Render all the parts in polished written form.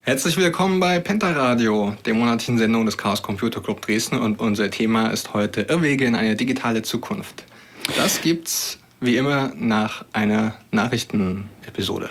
Herzlich willkommen bei Pentaradio, der monatlichen Sendung des Chaos Computer Club Dresden, und unser Thema ist heute Irrwege in eine digitale Zukunft. Das gibt's wie immer nach einer Nachrichtenepisode.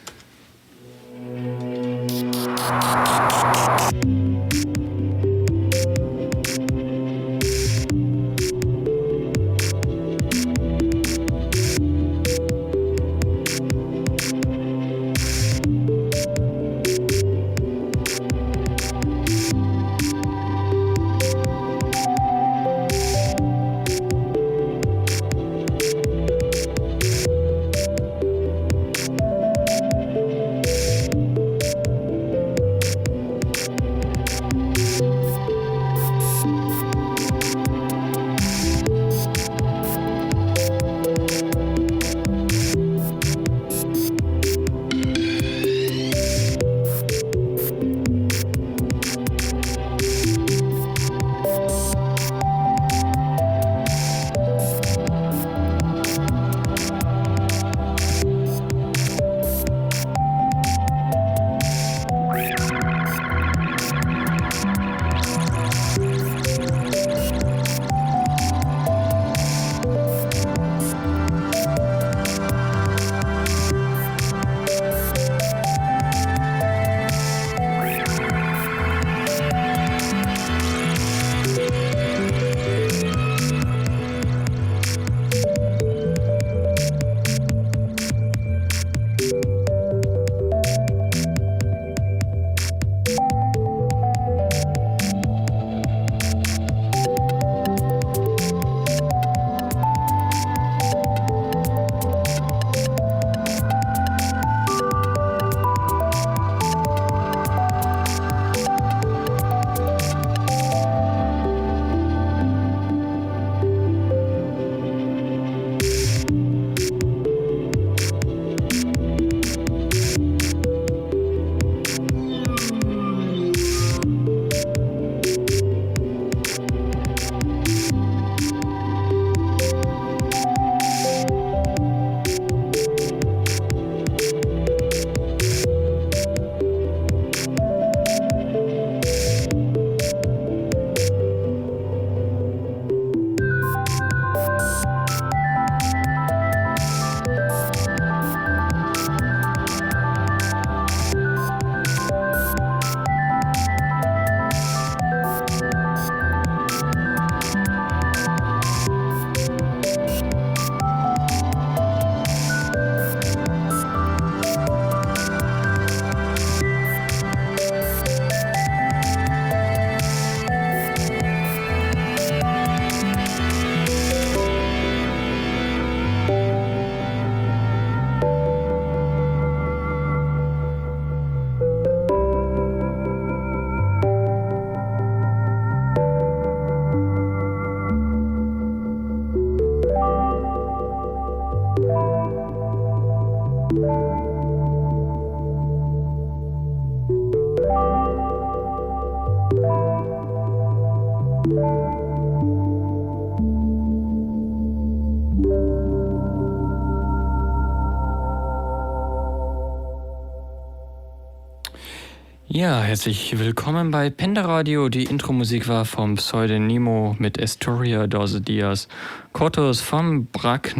Ja, herzlich willkommen bei Pentaradio. Die Intro-Musik war vom Pseudonymo mit Estoria Dose Dias Cortus vom BRAC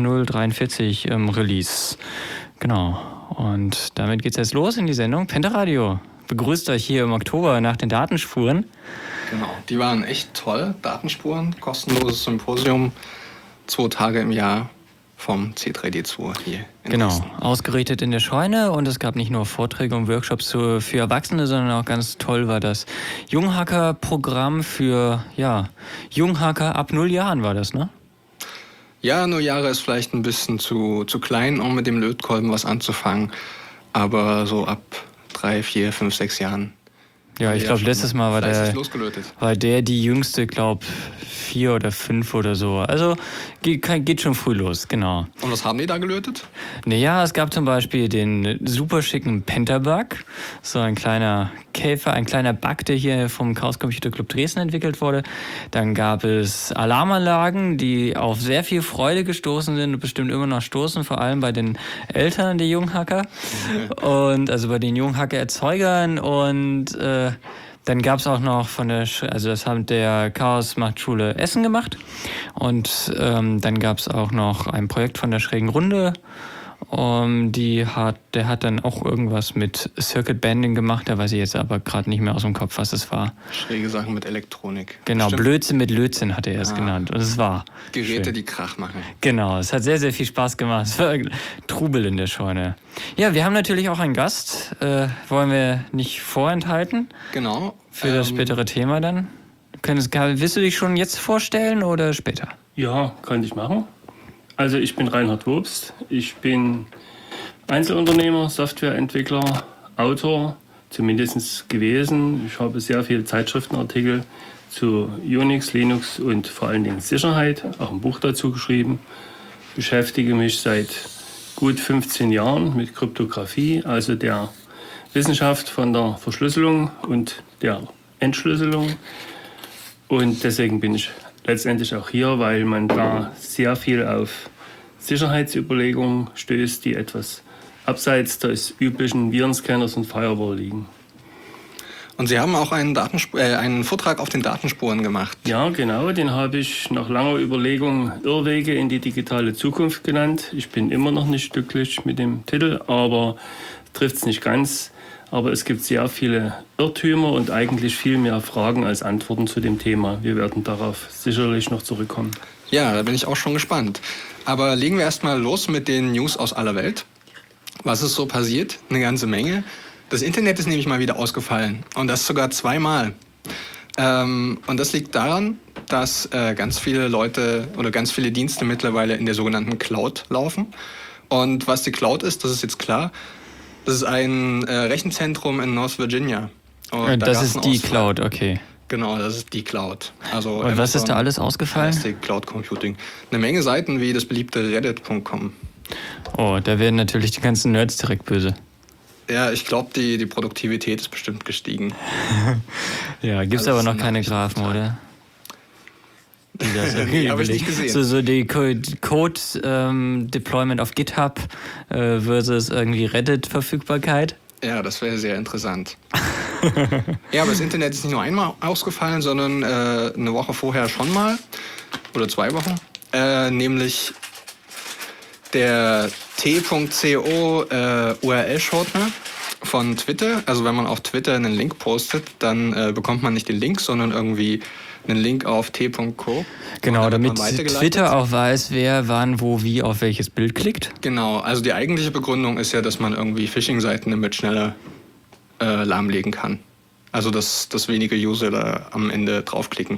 043 im Release. Genau, und damit geht's jetzt los in die Sendung. Pentaradio begrüßt euch hier im Oktober nach den Datenspuren. Genau, die waren echt toll. Datenspuren, kostenloses Symposium, 2 Tage im Jahr vom C3D2 hier in Genau, Dresden. Ausgerichtet in der Scheune, und es gab nicht nur Vorträge und Workshops für Erwachsene, sondern auch ganz toll war das Junghacker-Programm für Junghacker ab 0 Jahren war das, ne? Ja, 0 Jahre ist vielleicht ein bisschen zu klein, um mit dem Lötkolben was anzufangen, aber so ab 3, 4, 5, 6 Jahren. Ja, ich glaube, letztes Mal war der die jüngste, glaube 4 oder 5 oder so. Also geht schon früh los, genau. Und was haben die da gelötet? Naja, es gab zum Beispiel den super schicken Pentabug, so ein kleiner Käfer, ein kleiner Bug, der hier vom Chaos Computer Club Dresden entwickelt wurde. Dann gab es Alarmanlagen, die auf sehr viel Freude gestoßen sind und bestimmt immer noch stoßen, vor allem bei den Eltern der Junghacker und also bei den Junghacker-Erzeugern und dann gab es auch noch also das haben der Chaos macht Schule Essen gemacht und dann gab es auch noch ein Projekt von der Schrägen Runde. Der hat dann auch irgendwas mit Circuit Banding gemacht, da weiß ich jetzt aber gerade nicht mehr aus dem Kopf, was es war. Schräge Sachen mit Elektronik. Genau, Bestimmt. Blödsinn mit Lötzinn hat er es genannt und es war Geräte, schön. die Krach machen. Genau, es hat sehr, sehr viel Spaß gemacht. Es war Trubel in der Scheune. Ja, wir haben natürlich auch einen Gast, wollen wir nicht vorenthalten. Genau. Für das spätere Thema dann. Willst du dich schon jetzt vorstellen oder später? Ja, kann ich machen. Also ich bin Reinhard Wobst. Ich bin Einzelunternehmer, Softwareentwickler, Autor, zumindest gewesen. Ich habe sehr viele Zeitschriftenartikel zu Unix, Linux und vor allen Dingen Sicherheit, auch ein Buch dazu geschrieben. Beschäftige mich seit gut 15 Jahren mit Kryptographie, also der Wissenschaft von der Verschlüsselung und der Entschlüsselung. Und deswegen bin ich letztendlich auch hier, weil man da sehr viel auf Sicherheitsüberlegungen stößt, die etwas abseits des üblichen Virenscanners und Firewall liegen. Und Sie haben auch einen Vortrag auf den Datenspuren gemacht. Ja, genau, den habe ich nach langer Überlegung Irrwege in die digitale Zukunft genannt. Ich bin immer noch nicht glücklich mit dem Titel, aber trifft es nicht ganz. Aber es gibt sehr viele Irrtümer und eigentlich viel mehr Fragen als Antworten zu dem Thema. Wir werden darauf sicherlich noch zurückkommen. Ja, da bin ich auch schon gespannt. Aber legen wir erstmal los mit den News aus aller Welt. Was ist so passiert? Eine ganze Menge. Das Internet ist nämlich mal wieder ausgefallen. Und das sogar zweimal. Und das liegt daran, dass ganz viele Leute oder ganz viele Dienste mittlerweile in der sogenannten Cloud laufen. Und was die Cloud ist, das ist jetzt klar. Das ist ein Rechenzentrum in North Virginia. Und das ist die Cloud, okay. Genau, das ist die Cloud. Also und was ist da alles ausgefallen? Das ist die Cloud Computing. Eine Menge Seiten wie das beliebte Reddit.com. Oh, da werden natürlich die ganzen Nerds direkt böse. Ja, ich glaube, die Produktivität ist bestimmt gestiegen. Ja, gibt's aber noch keine Graphen, oder? Die das Nee, habe ich nicht gesehen. So die Code-Deployment auf GitHub versus irgendwie Reddit-Verfügbarkeit. Ja, das wäre sehr interessant. Ja, aber das Internet ist nicht nur einmal ausgefallen, sondern eine Woche vorher schon mal. Oder 2 Wochen. Nämlich der t.co URL-Shortener von Twitter. Also wenn man auf Twitter einen Link postet, dann bekommt man nicht den Link, sondern irgendwie einen Link auf t.co. Genau, damit Twitter auch weiß, wer wann, wo, wie auf welches Bild klickt. Genau, also die eigentliche Begründung ist ja, dass man irgendwie Phishing-Seiten damit schneller lahmlegen kann. Also dass weniger User da am Ende draufklicken.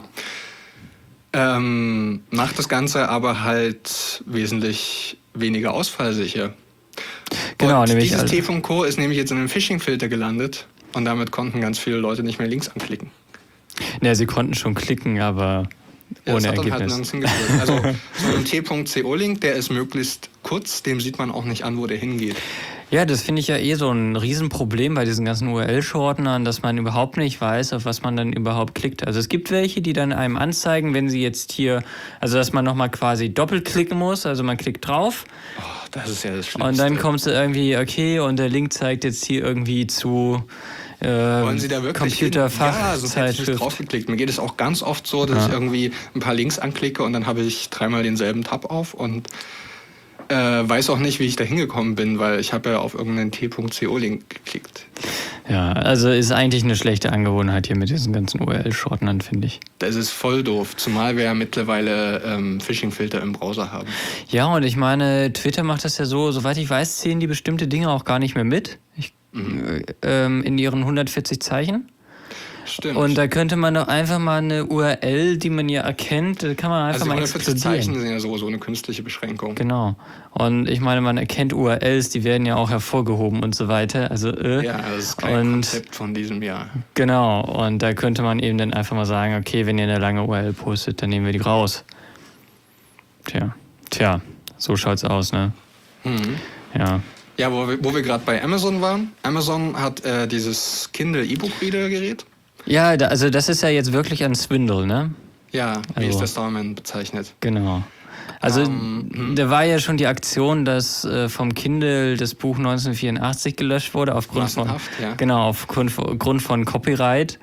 Macht das Ganze aber halt wesentlich weniger ausfallsicher. Genau, und nämlich dieses t.co ist nämlich jetzt in einem Phishing-Filter gelandet und damit konnten ganz viele Leute nicht mehr Links anklicken. Ja, sie konnten schon klicken, aber ohne Ergebnis. Halt nirgends hingeführt. Also so ein t.co-Link, der ist möglichst kurz, dem sieht man auch nicht an, wo der hingeht. Ja, das finde ich ja eh so ein Riesenproblem bei diesen ganzen URL-Shortenern, dass man überhaupt nicht weiß, auf was man dann überhaupt klickt. Also es gibt welche, die dann einem anzeigen, wenn sie jetzt hier, also dass man nochmal quasi doppelt klicken muss, also man klickt drauf. Oh, das ist ja das Schlimmste. Und dann kommst du irgendwie, okay, und der Link zeigt jetzt hier irgendwie zu wollen Sie da wirklich Computerfachzeitschrift. Ja, sonst hätte ich nicht draufgeklickt. Mir geht es auch ganz oft so, dass ich irgendwie ein paar Links anklicke und dann habe ich 3-mal denselben Tab auf und weiß auch nicht, wie ich da hingekommen bin, weil ich habe ja auf irgendeinen t.co-Link geklickt. Ja, also ist eigentlich eine schlechte Angewohnheit hier mit diesen ganzen URL-Shortenern, finde ich. Das ist voll doof, zumal wir ja mittlerweile Phishing-Filter im Browser haben. Ja, und ich meine, Twitter macht das ja so, soweit ich weiß, zählen die bestimmte Dinge auch gar nicht mehr mit. In ihren 140 Zeichen. Stimmt. Und da könnte man doch einfach mal eine URL, die man ja erkennt, da kann man einfach also mal 140 explodieren. Zeichen sind ja sowieso eine künstliche Beschränkung. Genau. Und ich meine, man erkennt URLs, die werden ja auch hervorgehoben und so weiter. Also, ja, das ist kein Konzept von diesem Jahr. Genau. Und da könnte man eben dann einfach mal sagen, okay, wenn ihr eine lange URL postet, dann nehmen wir die raus. Tja, so schaut's aus, ne? Mhm. Ja. Ja, wo wir gerade bei Amazon waren. Amazon hat dieses Kindle E-Book-Reader-Gerät. Ja, also das ist ja jetzt wirklich ein Swindle, ne? Ja, wie Also, ist der Starman bezeichnet? genau. Also da war ja schon die Aktion, dass vom Kindle das Buch 1984 gelöscht wurde aufgrund von, Massenhaft, ja. genau, aufgrund von Copyright.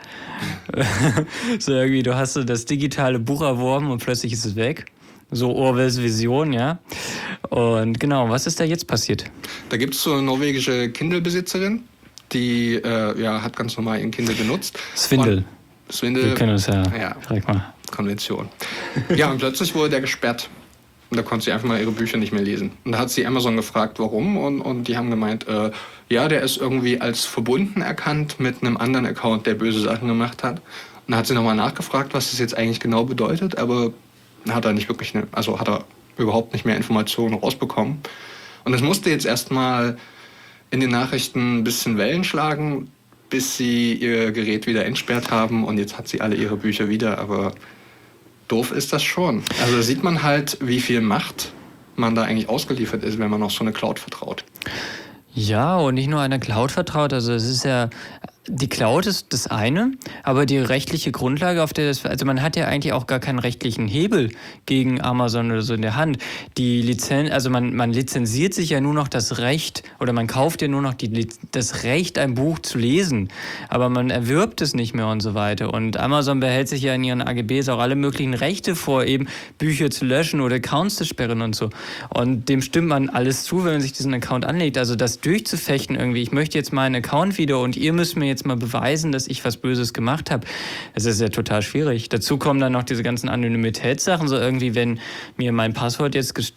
So irgendwie, du hast so das digitale Buch erworben und plötzlich ist es weg. So Orwells Vision, ja. Und genau, was ist da jetzt passiert? Da gibt es so eine norwegische Kindle-Besitzerin, die hat ganz normal ihren Kindle benutzt. Swindle. Swindle. Wir können uns ja, Ja. direkt mal. Konvention. Ja, und plötzlich wurde der gesperrt. Und da konnte sie einfach mal ihre Bücher nicht mehr lesen. Und da hat sie Amazon gefragt, warum. Und die haben gemeint, der ist irgendwie als verbunden erkannt mit einem anderen Account, der böse Sachen gemacht hat. Und da hat sie nochmal nachgefragt, was das jetzt eigentlich genau bedeutet. Aber hat er nicht wirklich, hat er überhaupt nicht mehr Informationen rausbekommen. Und es musste jetzt erstmal in den Nachrichten ein bisschen Wellen schlagen, bis sie ihr Gerät wieder entsperrt haben. Und jetzt hat sie alle ihre Bücher wieder, aber doof ist das schon. Also da sieht man halt, wie viel Macht man da eigentlich ausgeliefert ist, wenn man auf so eine Cloud vertraut. Ja, und nicht nur einer Cloud vertraut. Also es ist ja, die Cloud ist das eine, aber die rechtliche Grundlage, auf der das, also man hat ja eigentlich auch gar keinen rechtlichen Hebel gegen Amazon oder so in der Hand. Die Lizenz, also man lizenziert sich ja nur noch das Recht oder man kauft ja nur noch das Recht, ein Buch zu lesen, aber man erwirbt es nicht mehr und so weiter. Und Amazon behält sich ja in ihren AGBs auch alle möglichen Rechte vor, eben Bücher zu löschen oder Accounts zu sperren und so. Und dem stimmt man alles zu, wenn man sich diesen Account anlegt. Also das durchzufechten irgendwie, ich möchte jetzt meinen Account wieder und ihr müsst mir jetzt mal beweisen, dass ich was Böses gemacht habe. Das ist ja total schwierig. Dazu kommen dann noch diese ganzen Anonymitätssachen, so irgendwie, wenn mir mein Passwort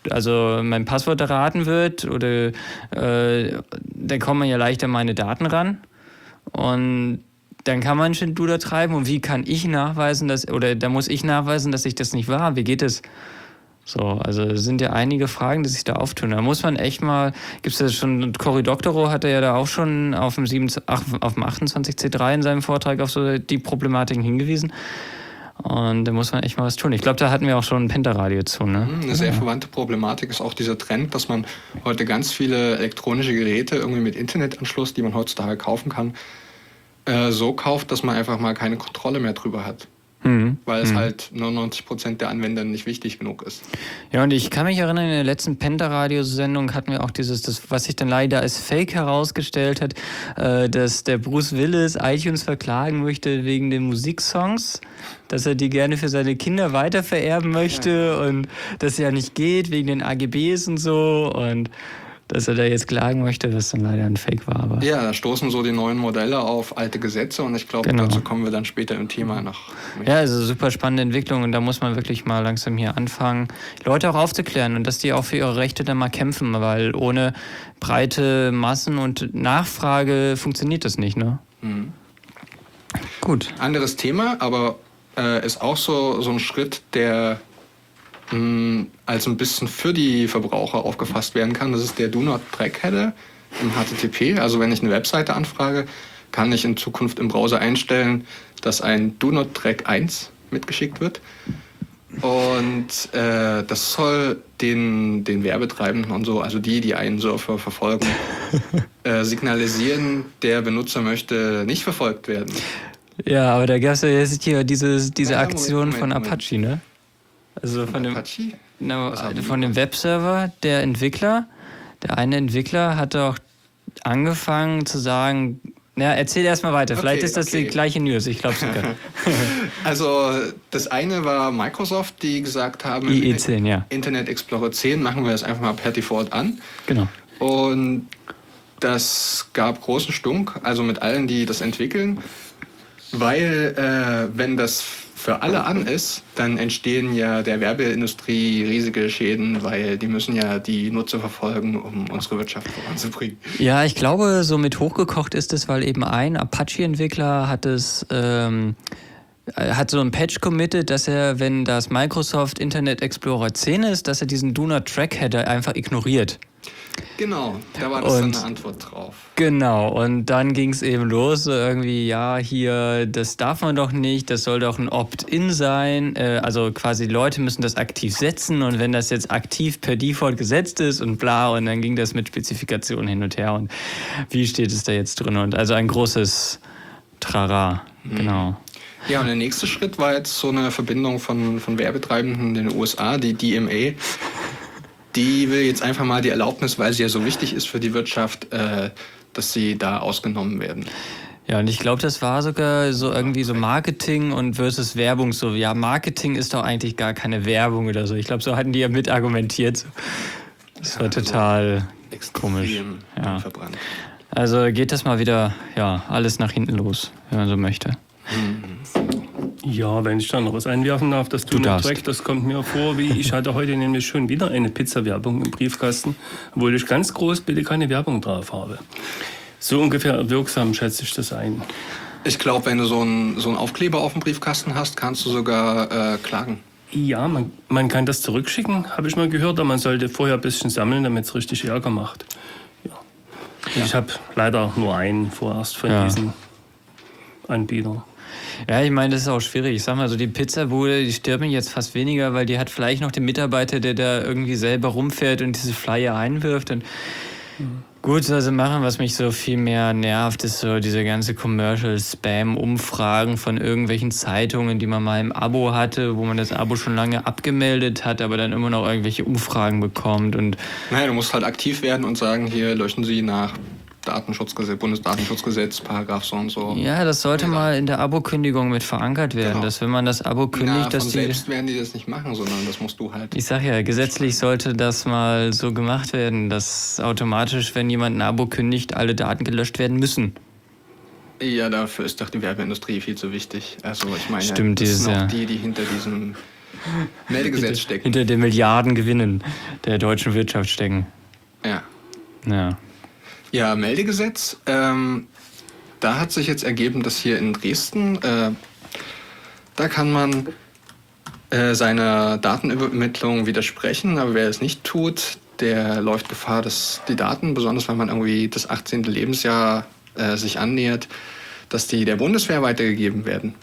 erraten wird oder dann kommt man ja leichter an meine Daten ran und dann kann man Schindluder treiben und wie kann ich nachweisen, da muss ich nachweisen, dass ich das nicht war. Wie geht es? So, also es sind ja einige Fragen, die sich da auftun. Da muss man echt mal, gibt es ja schon, Cory Doctorow hat ja da auch schon auf dem 28C3 in seinem Vortrag auf so die Problematiken hingewiesen. Und da muss man echt mal was tun. Ich glaube, da hatten wir auch schon ein Penta-Radio zu, ne? Eine sehr verwandte Problematik ist auch dieser Trend, dass man heute ganz viele elektronische Geräte irgendwie mit Internetanschluss, die man heutzutage kaufen kann, so kauft, dass man einfach mal keine Kontrolle mehr drüber hat. Weil es halt 99% der Anwender nicht wichtig genug ist. Ja, und ich kann mich erinnern, in der letzten Penta-Radio-Sendung hatten wir auch was sich dann leider als Fake herausgestellt hat, dass der Bruce Willis iTunes verklagen möchte wegen den Musiksongs, dass er die gerne für seine Kinder weitervererben möchte und das ja nicht geht wegen den AGBs und so und dass er da jetzt klagen möchte, was dann leider ein Fake war. Aber ja, da stoßen so die neuen Modelle auf alte Gesetze und ich glaube, dazu kommen wir dann später im Thema noch. Ja, also super spannende Entwicklung und da muss man wirklich mal langsam hier anfangen, Leute auch aufzuklären und dass die auch für ihre Rechte dann mal kämpfen, weil ohne breite Massen und Nachfrage funktioniert das nicht, ne? Mhm. Gut. Anderes Thema, aber ist auch so ein Schritt, der als ein bisschen für die Verbraucher aufgefasst werden kann. Das ist der Do Not Track Header im HTTP. Also wenn ich eine Webseite anfrage, kann ich in Zukunft im Browser einstellen, dass ein Do Not Track 1 mitgeschickt wird. Und das soll den Werbetreibenden und so, also die einen Surfer verfolgen, signalisieren, der Benutzer möchte nicht verfolgt werden. Ja, aber da gab es ja jetzt hier diese Aktion Moment. von Apache, ne? Also von dem Webserver, der eine Entwickler hat doch angefangen zu sagen, erzähl erstmal weiter, vielleicht ist das die gleiche News, ich glaube sogar. Also das eine war Microsoft, die gesagt haben, IE10, ja. Internet Explorer 10 machen wir das einfach mal per Default an. Genau. Und das gab großen Stunk, also mit allen, die das entwickeln, weil wenn das für alle an ist, dann entstehen ja der Werbeindustrie riesige Schäden, weil die müssen ja die Nutzer verfolgen, um unsere Wirtschaft voranzubringen. Ja, ich glaube, so mit hochgekocht ist es, weil eben ein Apache-Entwickler hat so ein Patch committed, dass er, wenn das Microsoft Internet Explorer 10 ist, dass er diesen Do Not Track Header einfach ignoriert. Genau, da war das dann Und eine Antwort drauf. genau, und dann ging es eben los, so irgendwie, ja, hier, das darf man doch nicht, das soll doch ein Opt-in sein, also quasi Leute müssen das aktiv setzen und wenn das jetzt aktiv per Default gesetzt ist und bla, und dann ging das mit Spezifikationen hin und her und wie steht es da jetzt drin und also ein großes Trara, genau. Ja, und der nächste Schritt war jetzt so eine Verbindung von Werbetreibenden in den USA, die DMA. Die will jetzt einfach mal die Erlaubnis, weil sie ja so wichtig ist für die Wirtschaft, dass sie da ausgenommen werden. Ja, und ich glaube, das war sogar so irgendwie so Marketing und versus Werbung. So, ja, Marketing ist doch eigentlich gar keine Werbung oder so. Ich glaube, so hatten die ja mit argumentiert. Das war total komisch. Ja. Verbrannt. Also geht das mal wieder, ja, alles nach hinten los, wenn man so möchte. Ja, wenn ich da noch was einwerfen darf, das Du darfst. Track, das kommt mir vor, wie ich hatte heute nämlich schon wieder eine Pizza-Werbung im Briefkasten, obwohl ich ganz groß bitte keine Werbung drauf habe. So ungefähr wirksam schätze ich das ein. Ich glaube, wenn du so einen Aufkleber auf dem Briefkasten hast, kannst du sogar klagen. Ja, man kann das zurückschicken, habe ich mal gehört, aber man sollte vorher ein bisschen sammeln, damit es richtig Ärger macht. Ja. Ich habe leider nur einen vorerst von diesen Anbietern. Ja, ich meine, das ist auch schwierig. Ich sag mal so, die Pizzabude, die stirbt mich jetzt fast weniger, weil die hat vielleicht noch den Mitarbeiter, der da irgendwie selber rumfährt und diese Flyer einwirft. Und gut, also machen, was mich so viel mehr nervt, ist so diese ganze Commercial-Spam-Umfragen von irgendwelchen Zeitungen, die man mal im Abo hatte, wo man das Abo schon lange abgemeldet hat, aber dann immer noch irgendwelche Umfragen bekommt. Und Naja, du musst halt aktiv werden und sagen, hier löschen Sie nach Datenschutzgesetz, Bundesdatenschutzgesetz, Paragraph so und so. ja, das sollte mal in der Abo-Kündigung mit verankert werden, Genau. dass wenn man das Abo kündigt, dass von die... selbst werden die das nicht machen, sondern das musst du halt. Ich sag ja, gesetzlich sollte das mal so gemacht werden, dass automatisch, wenn jemand ein Abo kündigt, alle Daten gelöscht werden müssen. Ja, dafür ist doch die Werbeindustrie viel zu wichtig. Also ich meine, Stimmt, das dieses sind auch Jahr. die hinter diesem Meldegesetz stecken. Hinter den Milliardengewinnen der deutschen Wirtschaft stecken. Ja. Ja. Ja, Meldegesetz. Da hat sich jetzt ergeben, dass hier in Dresden, da kann man seiner Datenübermittlung widersprechen, aber wer es nicht tut, der läuft Gefahr, dass die Daten, besonders wenn man irgendwie das 18. Lebensjahr sich annähert, dass die der Bundeswehr weitergegeben werden.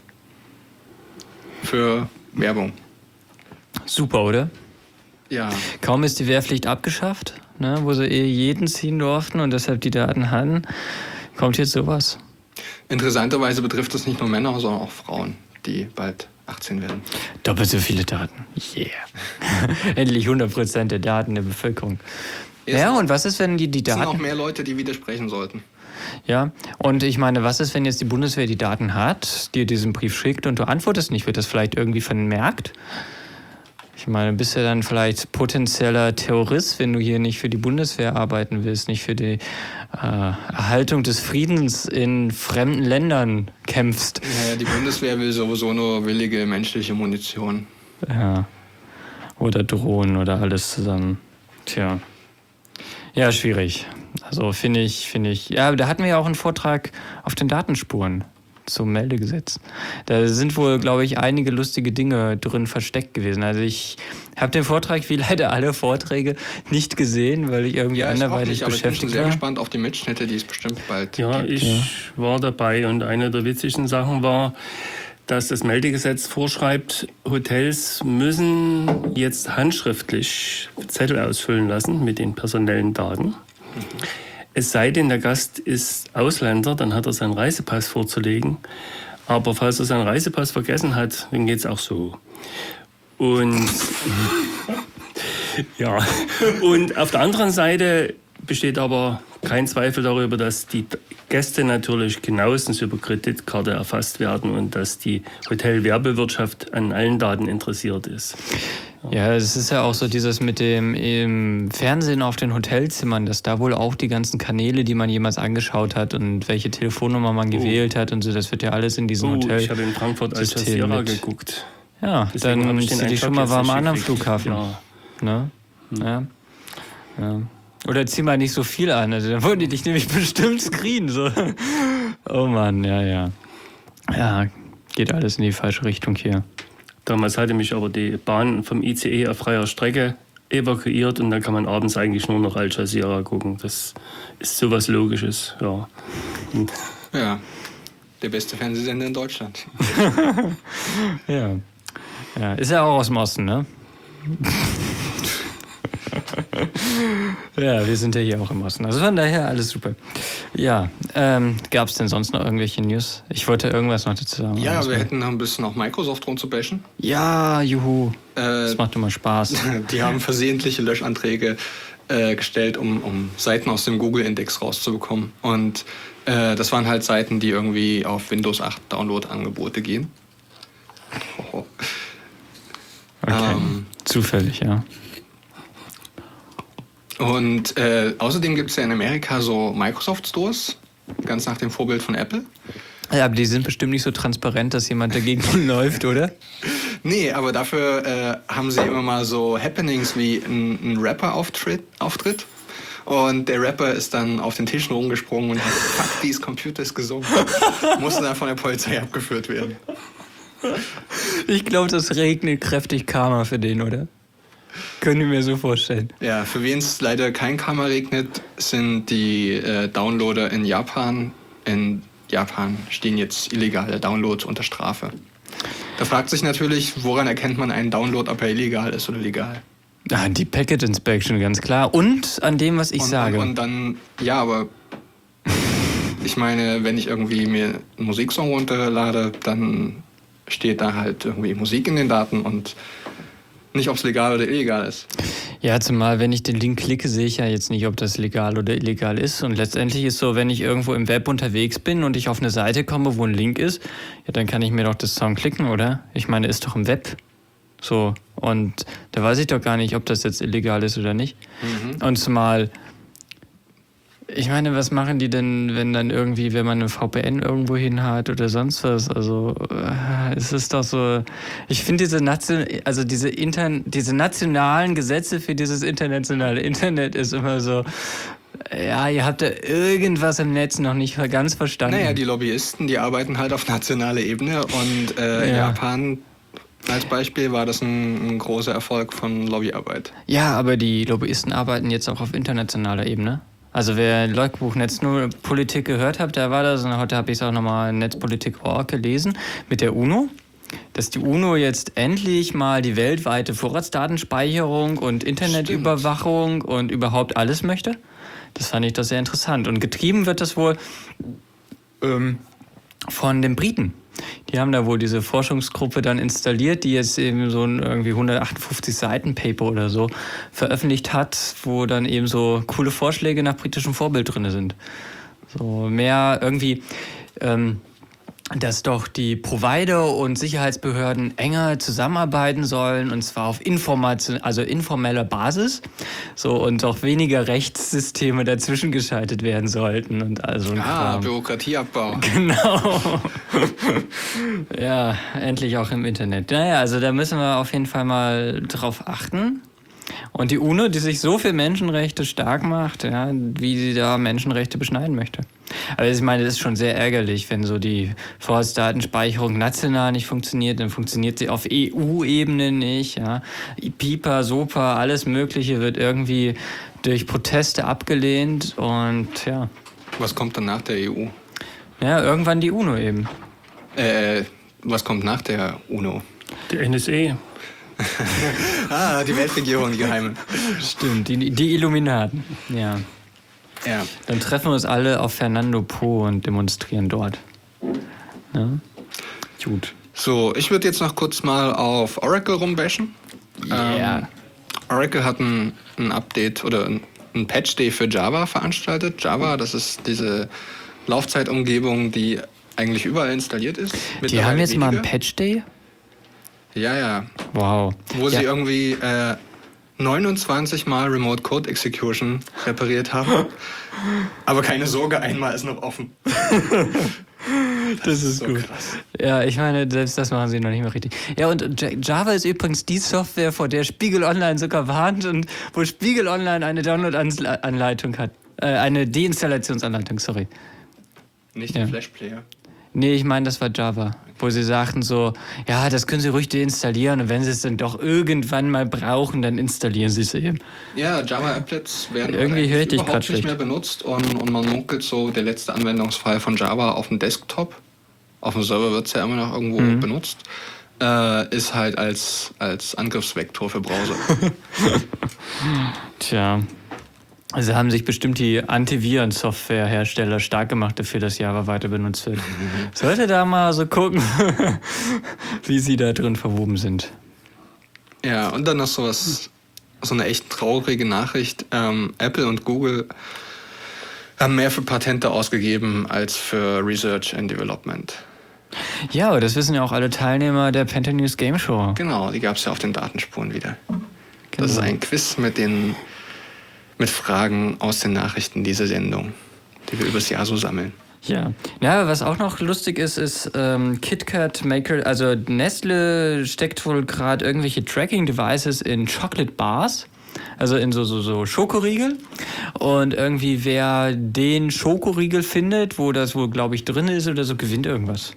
Für Werbung. Super, oder? Ja. Kaum ist die Wehrpflicht abgeschafft, ne, wo sie jeden ziehen durften und deshalb die Daten hatten, kommt jetzt sowas. Interessanterweise betrifft das nicht nur Männer, sondern auch Frauen, die bald 18 werden. Doppelt so viele Daten. Yeah. Endlich 100% der Daten der Bevölkerung. Ja, und was ist, wenn die Es sind auch Daten... mehr Leute, die widersprechen sollten. Ja, und ich meine, was ist, wenn jetzt die Bundeswehr die Daten hat, dir diesen Brief schickt und du antwortest nicht? Wird das vielleicht irgendwie vermerkt? Ich meine, bist du dann vielleicht potenzieller Terrorist, wenn du hier nicht für die Bundeswehr arbeiten willst, nicht für die Erhaltung des Friedens in fremden Ländern kämpfst? Naja, die Bundeswehr will sowieso nur willige menschliche Munition. Ja. Oder Drohnen oder alles zusammen. Tja. Ja, schwierig. Also finde ich. Ja, da hatten wir ja auch einen Vortrag auf den Datenspuren zum Meldegesetz. Da sind wohl, glaube ich, einige lustige Dinge drin versteckt gewesen. Also ich habe den Vortrag, wie leider alle Vorträge, nicht gesehen, weil ich irgendwie anderweitig aber ich bin schon beschäftigt sehr war. gespannt auf die Mitschnitte, die es bestimmt bald Ja, gibt. ich war dabei und eine der witzigen Sachen war, dass das Meldegesetz vorschreibt, Hotels müssen jetzt handschriftlich Zettel ausfüllen lassen mit den personellen Daten. Es sei denn, der Gast ist Ausländer, dann hat er seinen Reisepass vorzulegen. Aber falls er seinen Reisepass vergessen hat, dann geht es auch so. Und ja, und auf der anderen Seite besteht aber kein Zweifel darüber, dass die Gäste natürlich genauestens über Kreditkarte erfasst werden und dass die Hotelwerbewirtschaft an allen Daten interessiert ist. Ja, es ist ja auch so dieses mit dem im Fernsehen auf den Hotelzimmern, dass da wohl auch die ganzen Kanäle, die man jemals angeschaut hat und welche Telefonnummer man gewählt hat und so, das wird ja alles in diesem Hotel. Ich habe in Frankfurt Al System Jazeera mit. geguckt. Ja, Deswegen dann habe ich den zieh dich Eintrag schon mal jetzt warm nicht an am gekriegt. Flughafen. Ja. Ne? Ja. Oder zieh mal nicht so viel an, also dann wollen die dich nämlich bestimmt screenen. So. Oh Mann, ja. Ja, geht alles in die falsche Richtung hier. Damals hatte mich aber die Bahn vom ICE auf freier Strecke evakuiert und dann kann man abends eigentlich nur noch Al Jazeera gucken. Das ist sowas Logisches, ja. Und Ja, der beste Fernsehsender in Deutschland. Ja. Ja, ist ja auch aus dem Osten, ne? Ja, wir sind ja hier auch im Osten. Also von daher alles super. Ja, gab es denn sonst noch irgendwelche News? Ich wollte irgendwas noch dazu sagen. Ja, wir hätten noch ein bisschen auf Microsoft rumzubashen. Ja, juhu. Das macht immer Spaß. Die haben versehentliche Löschanträge gestellt, um Seiten aus dem Google-Index rauszubekommen. Und das waren halt Seiten, die irgendwie auf Windows 8 Download-Angebote gehen. Oh. Okay. Zufällig, ja. Und außerdem gibt es ja in Amerika so Microsoft-Stores, ganz nach dem Vorbild von Apple. Ja, aber die sind bestimmt nicht so transparent, dass jemand dagegen läuft, oder? Nee, aber dafür haben sie immer mal so Happenings wie ein Rapper-Auftritt. Und der Rapper ist dann auf den Tischen rumgesprungen und hat Fuck these computers gesungen. Musste dann von der Polizei abgeführt werden. Ich glaube, das regnet kräftig Karma für den, oder? Könnte ich mir so vorstellen. Ja, für wen es leider kein Karma regnet, sind die Downloader in Japan. In Japan stehen jetzt illegale Downloads unter Strafe. Da fragt sich natürlich, woran erkennt man einen Download, ob er illegal ist oder legal? Ah, die Packet Inspection, ganz klar. Und an dem, was ich sage. Und dann, ja, aber ich meine, wenn ich irgendwie mir einen Musiksong runterlade, dann steht da halt irgendwie Musik in den Daten und nicht, ob es legal oder illegal ist. Ja, zumal, wenn ich den Link klicke, sehe ich ja jetzt nicht, ob das legal oder illegal ist. Und letztendlich ist so, wenn ich irgendwo im Web unterwegs bin und ich auf eine Seite komme, wo ein Link ist, ja, dann kann ich mir doch das Song klicken, oder? Ich meine, ist doch im Web. So. Und da weiß ich doch gar nicht, ob das jetzt illegal ist oder nicht. Mhm. Und zumal, ich meine, was machen die denn, wenn dann irgendwie, wenn man eine VPN irgendwo hin hat oder sonst was? Also, es ist doch so, ich finde diese nationalen Gesetze für dieses internationale Internet ist immer so, ja, ihr habt da irgendwas im Netz noch nicht ganz verstanden. Naja, die Lobbyisten, die arbeiten halt auf nationaler Ebene und in Japan als Beispiel war das ein großer Erfolg von Lobbyarbeit. Ja, aber die Lobbyisten arbeiten jetzt auch auf internationaler Ebene. Also wer Logbuch Netzpolitik gehört hat, da war das, und heute habe ich es auch nochmal in Netzpolitik.org gelesen, mit der UNO, dass die UNO jetzt endlich mal die weltweite Vorratsdatenspeicherung und Internetüberwachung und überhaupt alles möchte. Das fand ich doch sehr interessant. Und getrieben wird das wohl von den Briten. Die haben da wohl diese Forschungsgruppe dann installiert, die jetzt eben so ein irgendwie 158 Seiten Paper oder so veröffentlicht hat, wo dann eben so coole Vorschläge nach britischem Vorbild drin sind. So mehr irgendwie, dass doch die Provider und Sicherheitsbehörden enger zusammenarbeiten sollen, und zwar auf informeller Basis, so, und auch weniger Rechtssysteme dazwischen geschaltet werden sollten und also Bürokratieabbau. Genau. Ja, endlich auch im Internet. Naja, also da müssen wir auf jeden Fall mal drauf achten. Und die UNO, die sich so für Menschenrechte stark macht, ja, wie sie da Menschenrechte beschneiden möchte. Aber ich meine, das ist schon sehr ärgerlich, wenn so die Vorratsdatenspeicherung national nicht funktioniert, dann funktioniert sie auf EU-Ebene nicht. Ja. PIPA, SOPA, alles Mögliche wird irgendwie durch Proteste abgelehnt und ja. Was kommt dann nach der EU? Ja, irgendwann die UNO eben. Was kommt nach der UNO? die NSA. Die Weltregierung, die Geheime. Stimmt, die Illuminaten, ja. Ja. Dann treffen wir uns alle auf Fernando Po und demonstrieren dort. Ja? Gut. So, ich würde jetzt noch kurz mal auf Oracle rumbashen. Yeah. Oracle hat ein Update oder ein Patch Day für Java veranstaltet. Java, das ist diese Laufzeitumgebung, die eigentlich überall installiert ist. Die haben jetzt mal einen Patch Day? Ja. Wow. Wo sie irgendwie 29 Mal Remote Code Execution repariert haben. Aber keine Sorge, einmal ist noch offen. Das ist so gut. Krass. Ja, ich meine, selbst das machen sie noch nicht mehr richtig. Ja, und Java ist übrigens die Software, vor der Spiegel Online sogar warnt und wo Spiegel Online eine Download-Anleitung hat. Eine Deinstallationsanleitung, sorry. Nicht der Flash Player. Nee, ich meine, das war Java. wo sie sagten so, ja, das können sie ruhig deinstallieren und wenn sie es dann doch irgendwann mal brauchen, dann installieren sie es eben. Ja, Java-Applets werden Irgendwie höre ich dich überhaupt grad nicht mehr benutzt und man munkelt so, der letzte Anwendungsfall von Java auf dem Desktop, auf dem Server wird es ja immer noch irgendwo benutzt, ist halt als Angriffsvektor für Browser. Tja. Also haben sich bestimmt die Antiviren-Software-Hersteller stark gemacht dafür, dass Java weiter benutzt wird. Sollte da mal so gucken, wie sie da drin verwoben sind. Ja, und dann noch so eine echt traurige Nachricht. Apple und Google haben mehr für Patente ausgegeben als für Research and Development. Ja, aber das wissen ja auch alle Teilnehmer der Penta News Game Show. Genau, die gab es ja auf den Datenspuren wieder. Genau. Das ist ein Quiz mit Fragen aus den Nachrichten dieser Sendung, die wir übers Jahr so sammeln. Ja, was auch noch lustig ist KitKat Maker, also Nestle steckt wohl gerade irgendwelche Tracking-Devices in Chocolate Bars, also in so Schokoriegel. Und irgendwie wer den Schokoriegel findet, wo das wohl, glaube ich, drin ist oder so, gewinnt irgendwas.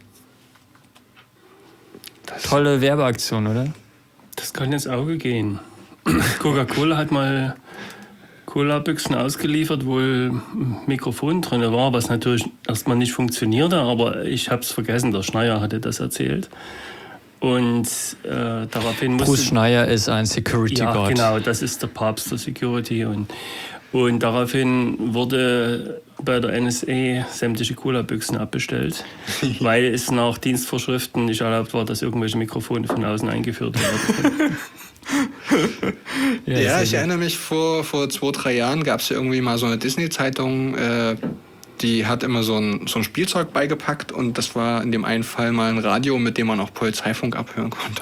Tolle Werbeaktion, oder? Das kann ins Auge gehen. Coca-Cola hat mal Cola-Büchsen ausgeliefert, wo ein Mikrofon drin war, was natürlich erstmal nicht funktionierte, aber ich habe es vergessen, der Schneier hatte das erzählt. Und daraufhin musste... Bruce Schneier ist ein Security Guard. Ja, genau, das ist der Papst der Security. Und daraufhin wurde bei der NSA sämtliche Cola-Büchsen abbestellt, weil es nach Dienstvorschriften nicht erlaubt war, dass irgendwelche Mikrofone von außen eingeführt werden. Ja, ich erinnere mich, vor 2-3 Jahren gab es ja irgendwie mal so eine Disney-Zeitung, die hat immer so ein Spielzeug beigepackt und das war in dem einen Fall mal ein Radio, mit dem man auch Polizeifunk abhören konnte.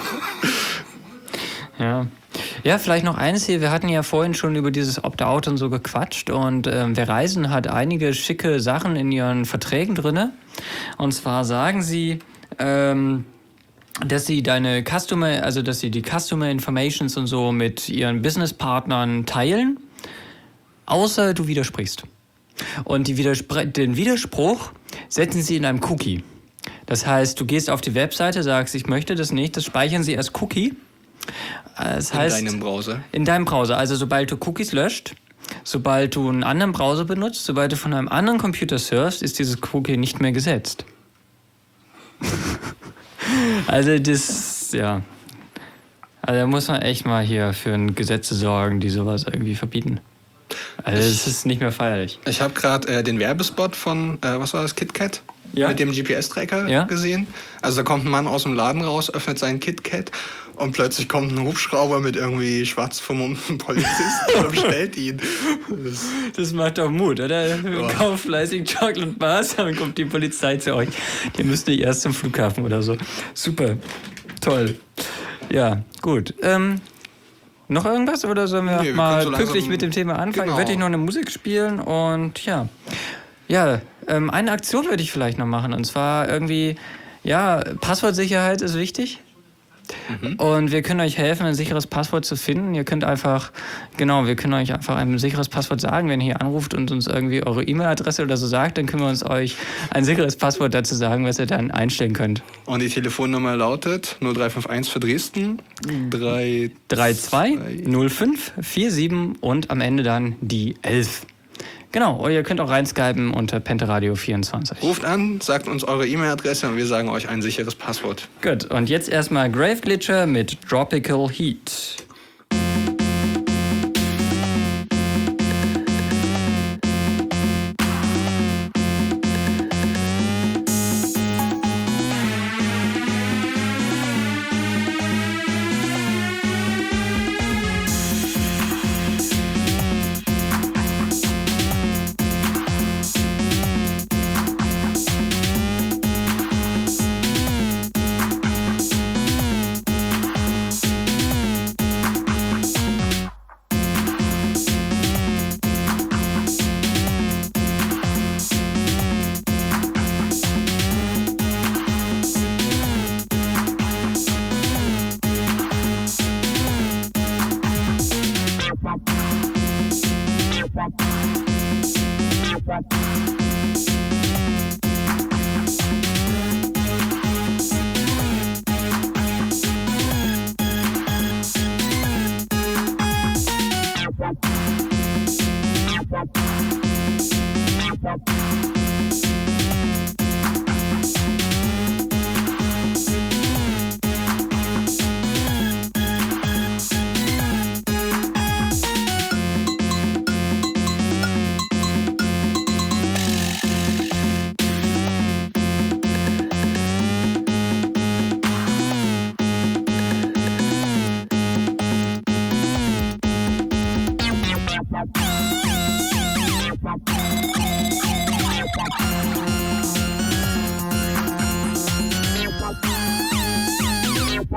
Ja, vielleicht noch eines hier. Wir hatten ja vorhin schon über dieses Opt-out und so gequatscht und Verizon hat einige schicke Sachen in ihren Verträgen drin. Und zwar sagen sie, dass sie dass sie die Customer Informations und so mit ihren Businesspartnern teilen, außer du widersprichst. Und den Widerspruch setzen sie in einem Cookie. Das heißt, du gehst auf die Webseite, sagst, ich möchte das nicht, das speichern sie als Cookie. Das heißt, in deinem Browser? In deinem Browser. Also sobald du Cookies löscht, sobald du einen anderen Browser benutzt, sobald du von einem anderen Computer surfst, ist dieses Cookie nicht mehr gesetzt. Also da muss man echt mal hier für Gesetze sorgen, die sowas irgendwie verbieten. Also es ist nicht mehr feierlich. Ich habe gerade den Werbespot von, was war das, KitKat? Ja. Mit dem GPS-Tracker gesehen. Also da kommt ein Mann aus dem Laden raus, öffnet seinen KitKat und plötzlich kommt ein Hubschrauber mit irgendwie schwarz vermummten Polizisten und bestellt ihn. Das macht doch Mut, oder? Kauft fleißig Chocolate Bars, dann kommt die Polizei zu euch. Die müsst nicht erst zum Flughafen oder so. Super, toll. Ja, gut. Noch irgendwas oder sollen wir mal pünktlich mit dem Thema anfangen? Genau. Würde ich noch eine Musik spielen und ja. Ja, eine Aktion würde ich vielleicht noch machen und zwar irgendwie, Passwortsicherheit ist wichtig. Und wir können euch helfen, ein sicheres Passwort zu finden. Wir können euch einfach ein sicheres Passwort sagen, wenn ihr hier anruft und uns irgendwie eure E-Mail-Adresse oder so sagt, dann können wir euch ein sicheres Passwort dazu sagen, was ihr dann einstellen könnt. Und die Telefonnummer lautet 0351 für Dresden 320547 und am Ende dann die 11. Genau, oder ihr könnt auch reinskypen unter pentaradio24. Ruft an, sagt uns eure E-Mail-Adresse und wir sagen euch ein sicheres Passwort. Gut, und jetzt erstmal Grave Glitcher mit Tropical Heat.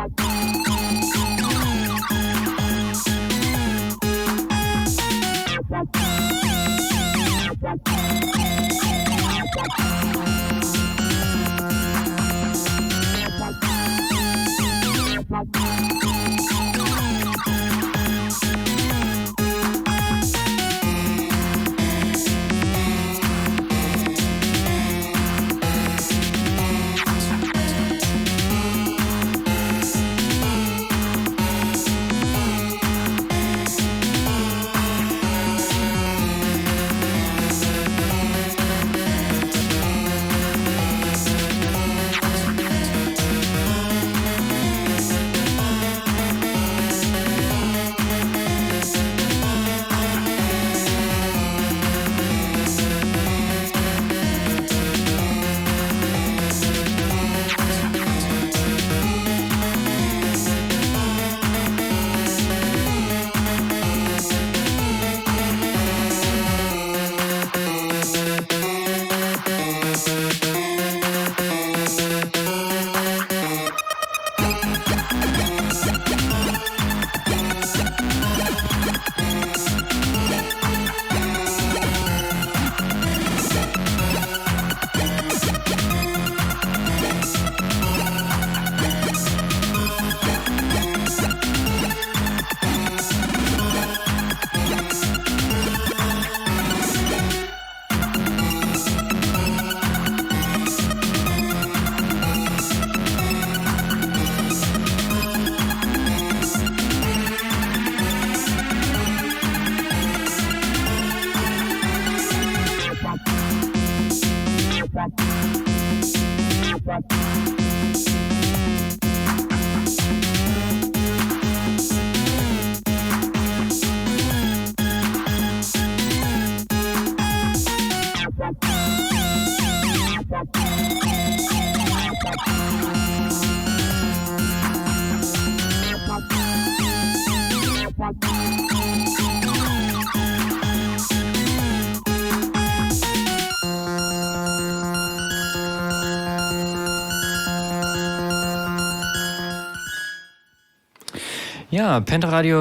Ja, Pentaradio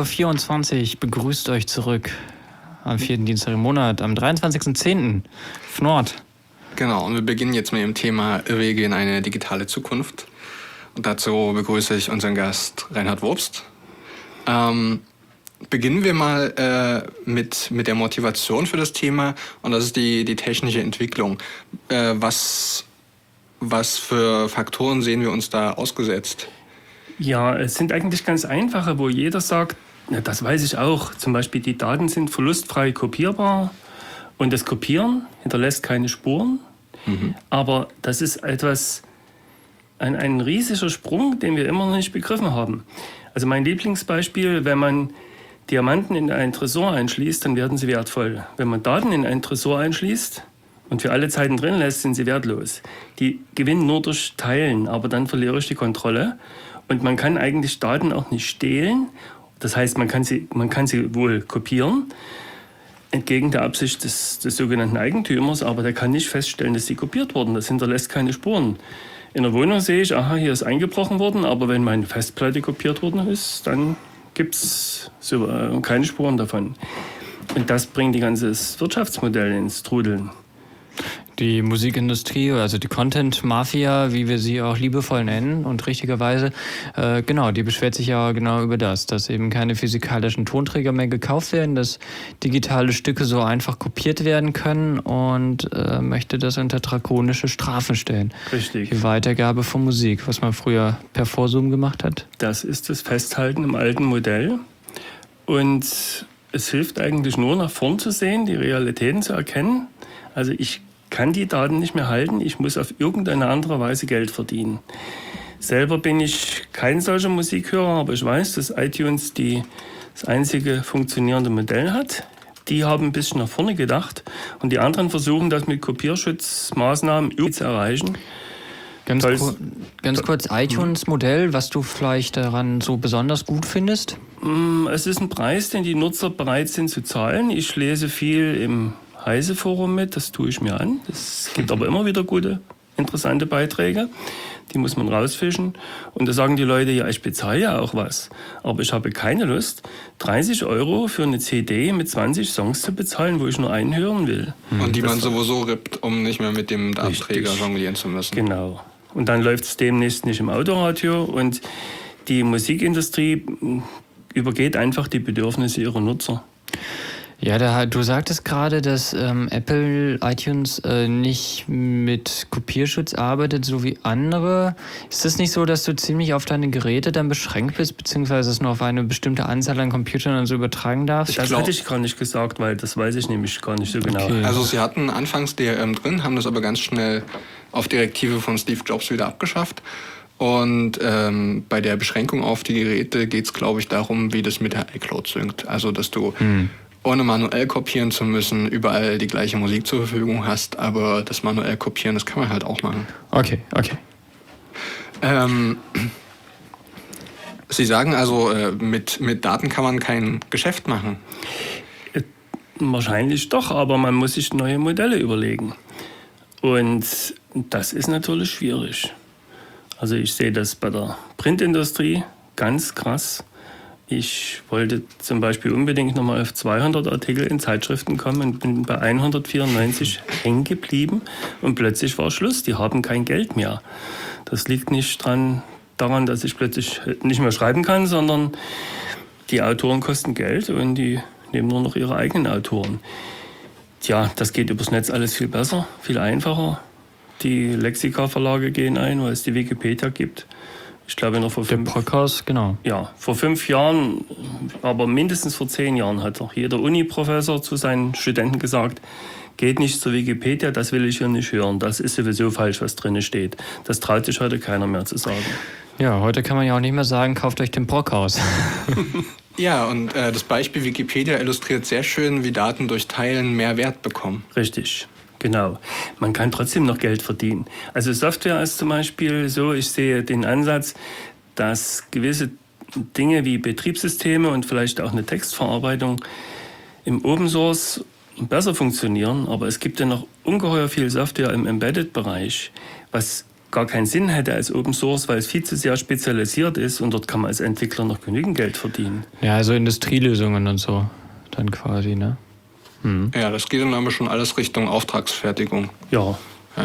24 begrüßt euch zurück am 4. Dienstag im Monat, am 23.10. Fnord. Genau, und wir beginnen jetzt mit dem Thema Wege in eine digitale Zukunft. Und dazu begrüße ich unseren Gast Reinhard Wobst. Beginnen wir mal mit der Motivation für das Thema, und das ist die technische Entwicklung. Was für Faktoren sehen wir uns da ausgesetzt? Ja, es sind eigentlich ganz einfache, wo jeder sagt, na, das weiß ich auch. Zum Beispiel, die Daten sind verlustfrei kopierbar und das Kopieren hinterlässt keine Spuren. Aber das ist ein riesiger Sprung, den wir immer noch nicht begriffen haben. Also mein Lieblingsbeispiel, wenn man Diamanten in einen Tresor einschließt, dann werden sie wertvoll. Wenn man Daten in einen Tresor einschließt und für alle Zeiten drin lässt, sind sie wertlos. Die gewinnen nur durch Teilen, aber dann verliere ich die Kontrolle. Und man kann eigentlich Daten auch nicht stehlen. Das heißt, man kann sie wohl kopieren, entgegen der Absicht des sogenannten Eigentümers, aber der kann nicht feststellen, dass sie kopiert wurden. Das hinterlässt keine Spuren. In der Wohnung sehe ich, aha, hier ist eingebrochen worden, aber wenn meine Festplatte kopiert worden ist, dann gibt es keine Spuren davon. Und das bringt die ganze Wirtschaftsmodell ins Trudeln. Die Musikindustrie, also die Content-Mafia, wie wir sie auch liebevoll nennen und richtigerweise, genau, die beschwert sich ja genau über das, dass eben keine physikalischen Tonträger mehr gekauft werden, dass digitale Stücke so einfach kopiert werden können und möchte das unter drakonische Strafen stellen. Richtig. Die Weitergabe von Musik, was man früher per Vorsum gemacht hat. Das ist das Festhalten im alten Modell und es hilft eigentlich nur, nach vorn zu sehen, die Realitäten zu erkennen. Also ich kann die Daten nicht mehr halten, ich muss auf irgendeine andere Weise Geld verdienen. Selber bin ich kein solcher Musikhörer, aber ich weiß, dass iTunes das einzige funktionierende Modell hat. Die haben ein bisschen nach vorne gedacht und die anderen versuchen das mit Kopierschutzmaßnahmen irgendwie zu erreichen. Ganz kurz, iTunes-Modell, was du vielleicht daran so besonders gut findest? Es ist ein Preis, den die Nutzer bereit sind zu zahlen. Ich lese viel im Heise-Forum mit, das tue ich mir an. Es gibt aber immer wieder gute, interessante Beiträge. die muss man rausfischen. Und da sagen die Leute, ja, ich bezahle ja auch was, aber ich habe keine Lust, 30 € für eine CD mit 20 Songs zu bezahlen, wo ich nur einen hören will. Und die man sowieso rippt, um nicht mehr mit dem Datenträger Richtig. jonglieren zu müssen. Genau. Und dann läuft es demnächst nicht im Autoradio und die Musikindustrie übergeht einfach die Bedürfnisse ihrer Nutzer. Ja, du sagtest gerade, dass Apple iTunes nicht mit Kopierschutz arbeitet, so wie andere. Ist das nicht so, dass du ziemlich auf deine Geräte dann beschränkt bist, beziehungsweise es nur auf eine bestimmte Anzahl an Computern dann so übertragen darfst? Das hatte ich gar nicht gesagt, weil das weiß ich nämlich gar nicht so genau. Okay. Also sie hatten anfangs DRM drin, haben das aber ganz schnell auf Direktive von Steve Jobs wieder abgeschafft. Und bei der Beschränkung auf die Geräte geht es, glaube ich, darum, wie das mit der iCloud synkt. Also, dass du ohne manuell kopieren zu müssen, überall die gleiche Musik zur Verfügung hast, aber das manuell kopieren, das kann man halt auch machen. Okay. Sie sagen also, mit Daten kann man kein Geschäft machen. Wahrscheinlich doch, aber man muss sich neue Modelle überlegen. Und das ist natürlich schwierig. Also ich sehe das bei der Printindustrie ganz krass. Ich wollte zum Beispiel unbedingt nochmal auf 200 Artikel in Zeitschriften kommen und bin bei 194 hängen geblieben und plötzlich war Schluss. Die haben kein Geld mehr. Das liegt nicht daran, dass ich plötzlich nicht mehr schreiben kann, sondern die Autoren kosten Geld und die nehmen nur noch ihre eigenen Autoren. Tja, das geht übers Netz alles viel besser, viel einfacher. Die Lexika-Verlage gehen ein, weil es die Wikipedia gibt. Ich glaube noch vor 5 Jahren, aber mindestens vor 10 Jahren hat doch jeder Uni-Professor zu seinen Studenten gesagt, geht nicht zur Wikipedia, das will ich hier nicht hören. Das ist sowieso falsch, was drin steht. Das traut sich heute keiner mehr zu sagen. Ja, heute kann man ja auch nicht mehr sagen, kauft euch den Brockhaus. Ja, und das Beispiel Wikipedia illustriert sehr schön, wie Daten durch Teilen mehr Wert bekommen. Richtig. Genau. Man kann trotzdem noch Geld verdienen. Also Software ist zum Beispiel so, ich sehe den Ansatz, dass gewisse Dinge wie Betriebssysteme und vielleicht auch eine Textverarbeitung im Open Source besser funktionieren, aber es gibt ja noch ungeheuer viel Software im Embedded-Bereich, was gar keinen Sinn hätte als Open Source, weil es viel zu sehr spezialisiert ist und dort kann man als Entwickler noch genügend Geld verdienen. Ja, also Industrielösungen und so dann quasi, ne? Ja, das geht dann aber schon alles Richtung Auftragsfertigung. Ja.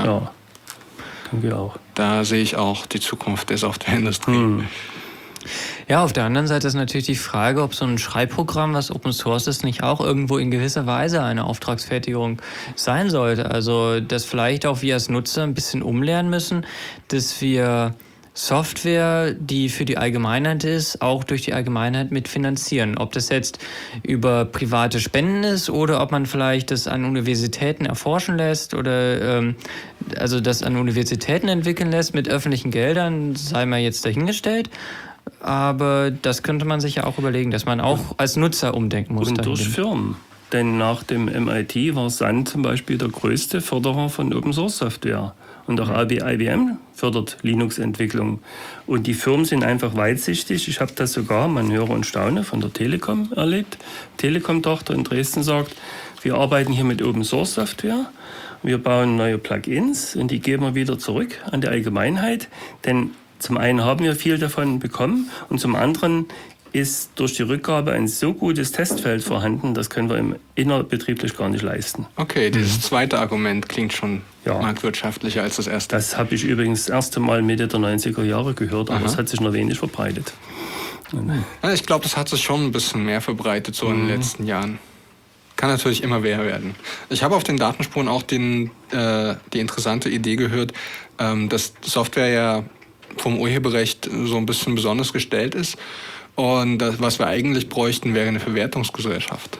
Denke ich auch. Da sehe ich auch die Zukunft der Softwareindustrie. Ja, auf der anderen Seite ist natürlich die Frage, ob so ein Schreibprogramm, was Open Source ist, nicht auch irgendwo in gewisser Weise eine Auftragsfertigung sein sollte. Also, dass vielleicht auch wir als Nutzer ein bisschen umlernen müssen, dass wir Software, die für die Allgemeinheit ist, auch durch die Allgemeinheit mitfinanzieren. Ob das jetzt über private Spenden ist oder ob man vielleicht das an Universitäten erforschen lässt oder also das an Universitäten entwickeln lässt mit öffentlichen Geldern, sei mal jetzt dahingestellt. Aber das könnte man sich ja auch überlegen, dass man auch als Nutzer umdenken muss. Und durch Firmen. Denn nach dem MIT war Sun zum Beispiel der größte Förderer von Open Source Software. Und auch IBM fördert Linux-Entwicklung. Und die Firmen sind einfach weitsichtig. Ich habe das sogar, man höre und staune, von der Telekom erlebt. Telekom-Tochter in Dresden sagt, wir arbeiten hier mit Open Source Software. Wir bauen neue Plugins und die geben wir wieder zurück an die Allgemeinheit. Denn zum einen haben wir viel davon bekommen und zum anderen ist durch die Rückgabe ein so gutes Testfeld vorhanden, das können wir innerbetrieblich gar nicht leisten. Okay, dieses zweite Argument klingt schon marktwirtschaftlicher als das erste. Das habe ich übrigens das erste Mal Mitte der 90er Jahre gehört, aber es hat sich noch wenig verbreitet. Ja, ich glaube, das hat sich schon ein bisschen mehr verbreitet so in den letzten Jahren. Kann natürlich immer mehr werden. Ich habe auf den Datenspuren auch die interessante Idee gehört, dass Software ja vom Urheberrecht so ein bisschen besonders gestellt ist. Und das, was wir eigentlich bräuchten, wäre eine Verwertungsgesellschaft.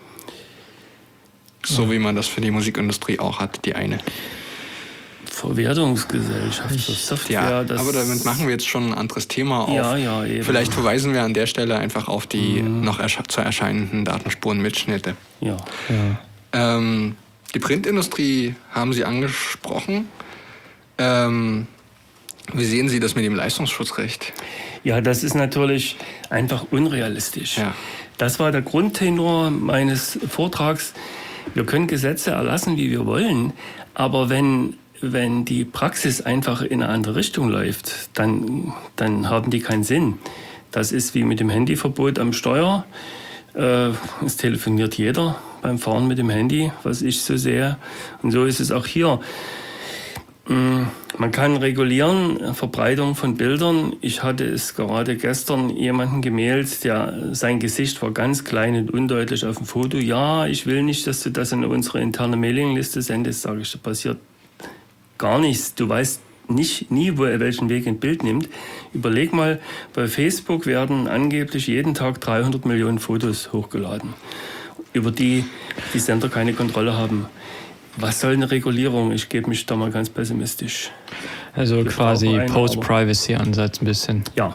So wie man das für die Musikindustrie auch hat, die eine. Verwertungsgesellschaft für Software. Ja, aber damit machen wir jetzt schon ein anderes Thema auf. Ja, eben. Vielleicht verweisen wir an der Stelle einfach auf die noch zu erscheinenden Datenspurenmitschnitte. Ja. Die Printindustrie haben Sie angesprochen. Wie sehen Sie das mit dem Leistungsschutzrecht? Ja, das ist natürlich einfach unrealistisch. Ja. Das war der Grundtenor meines Vortrags. Wir können Gesetze erlassen, wie wir wollen, aber wenn wenn die Praxis einfach in eine andere Richtung läuft, dann haben die keinen Sinn. Das ist wie mit dem Handyverbot am Steuer. Es telefoniert jeder beim Fahren mit dem Handy, was ich so sehe. Und so ist es auch hier. Man kann regulieren, Verbreitung von Bildern. Ich hatte es gerade gestern jemanden gemailt, sein Gesicht war ganz klein und undeutlich auf dem Foto. Ja, ich will nicht, dass du das in unsere interne Mailingliste sendest. Sage ich, da passiert gar nichts. Du weißt nie, wo er welchen Weg ein Bild nimmt. Überleg mal, bei Facebook werden angeblich jeden Tag 300 Millionen Fotos hochgeladen, über die Sender keine Kontrolle haben. Was soll eine Regulierung? Ich gebe mich da mal ganz pessimistisch. Also quasi Post-Privacy-Ansatz ein bisschen. Ja.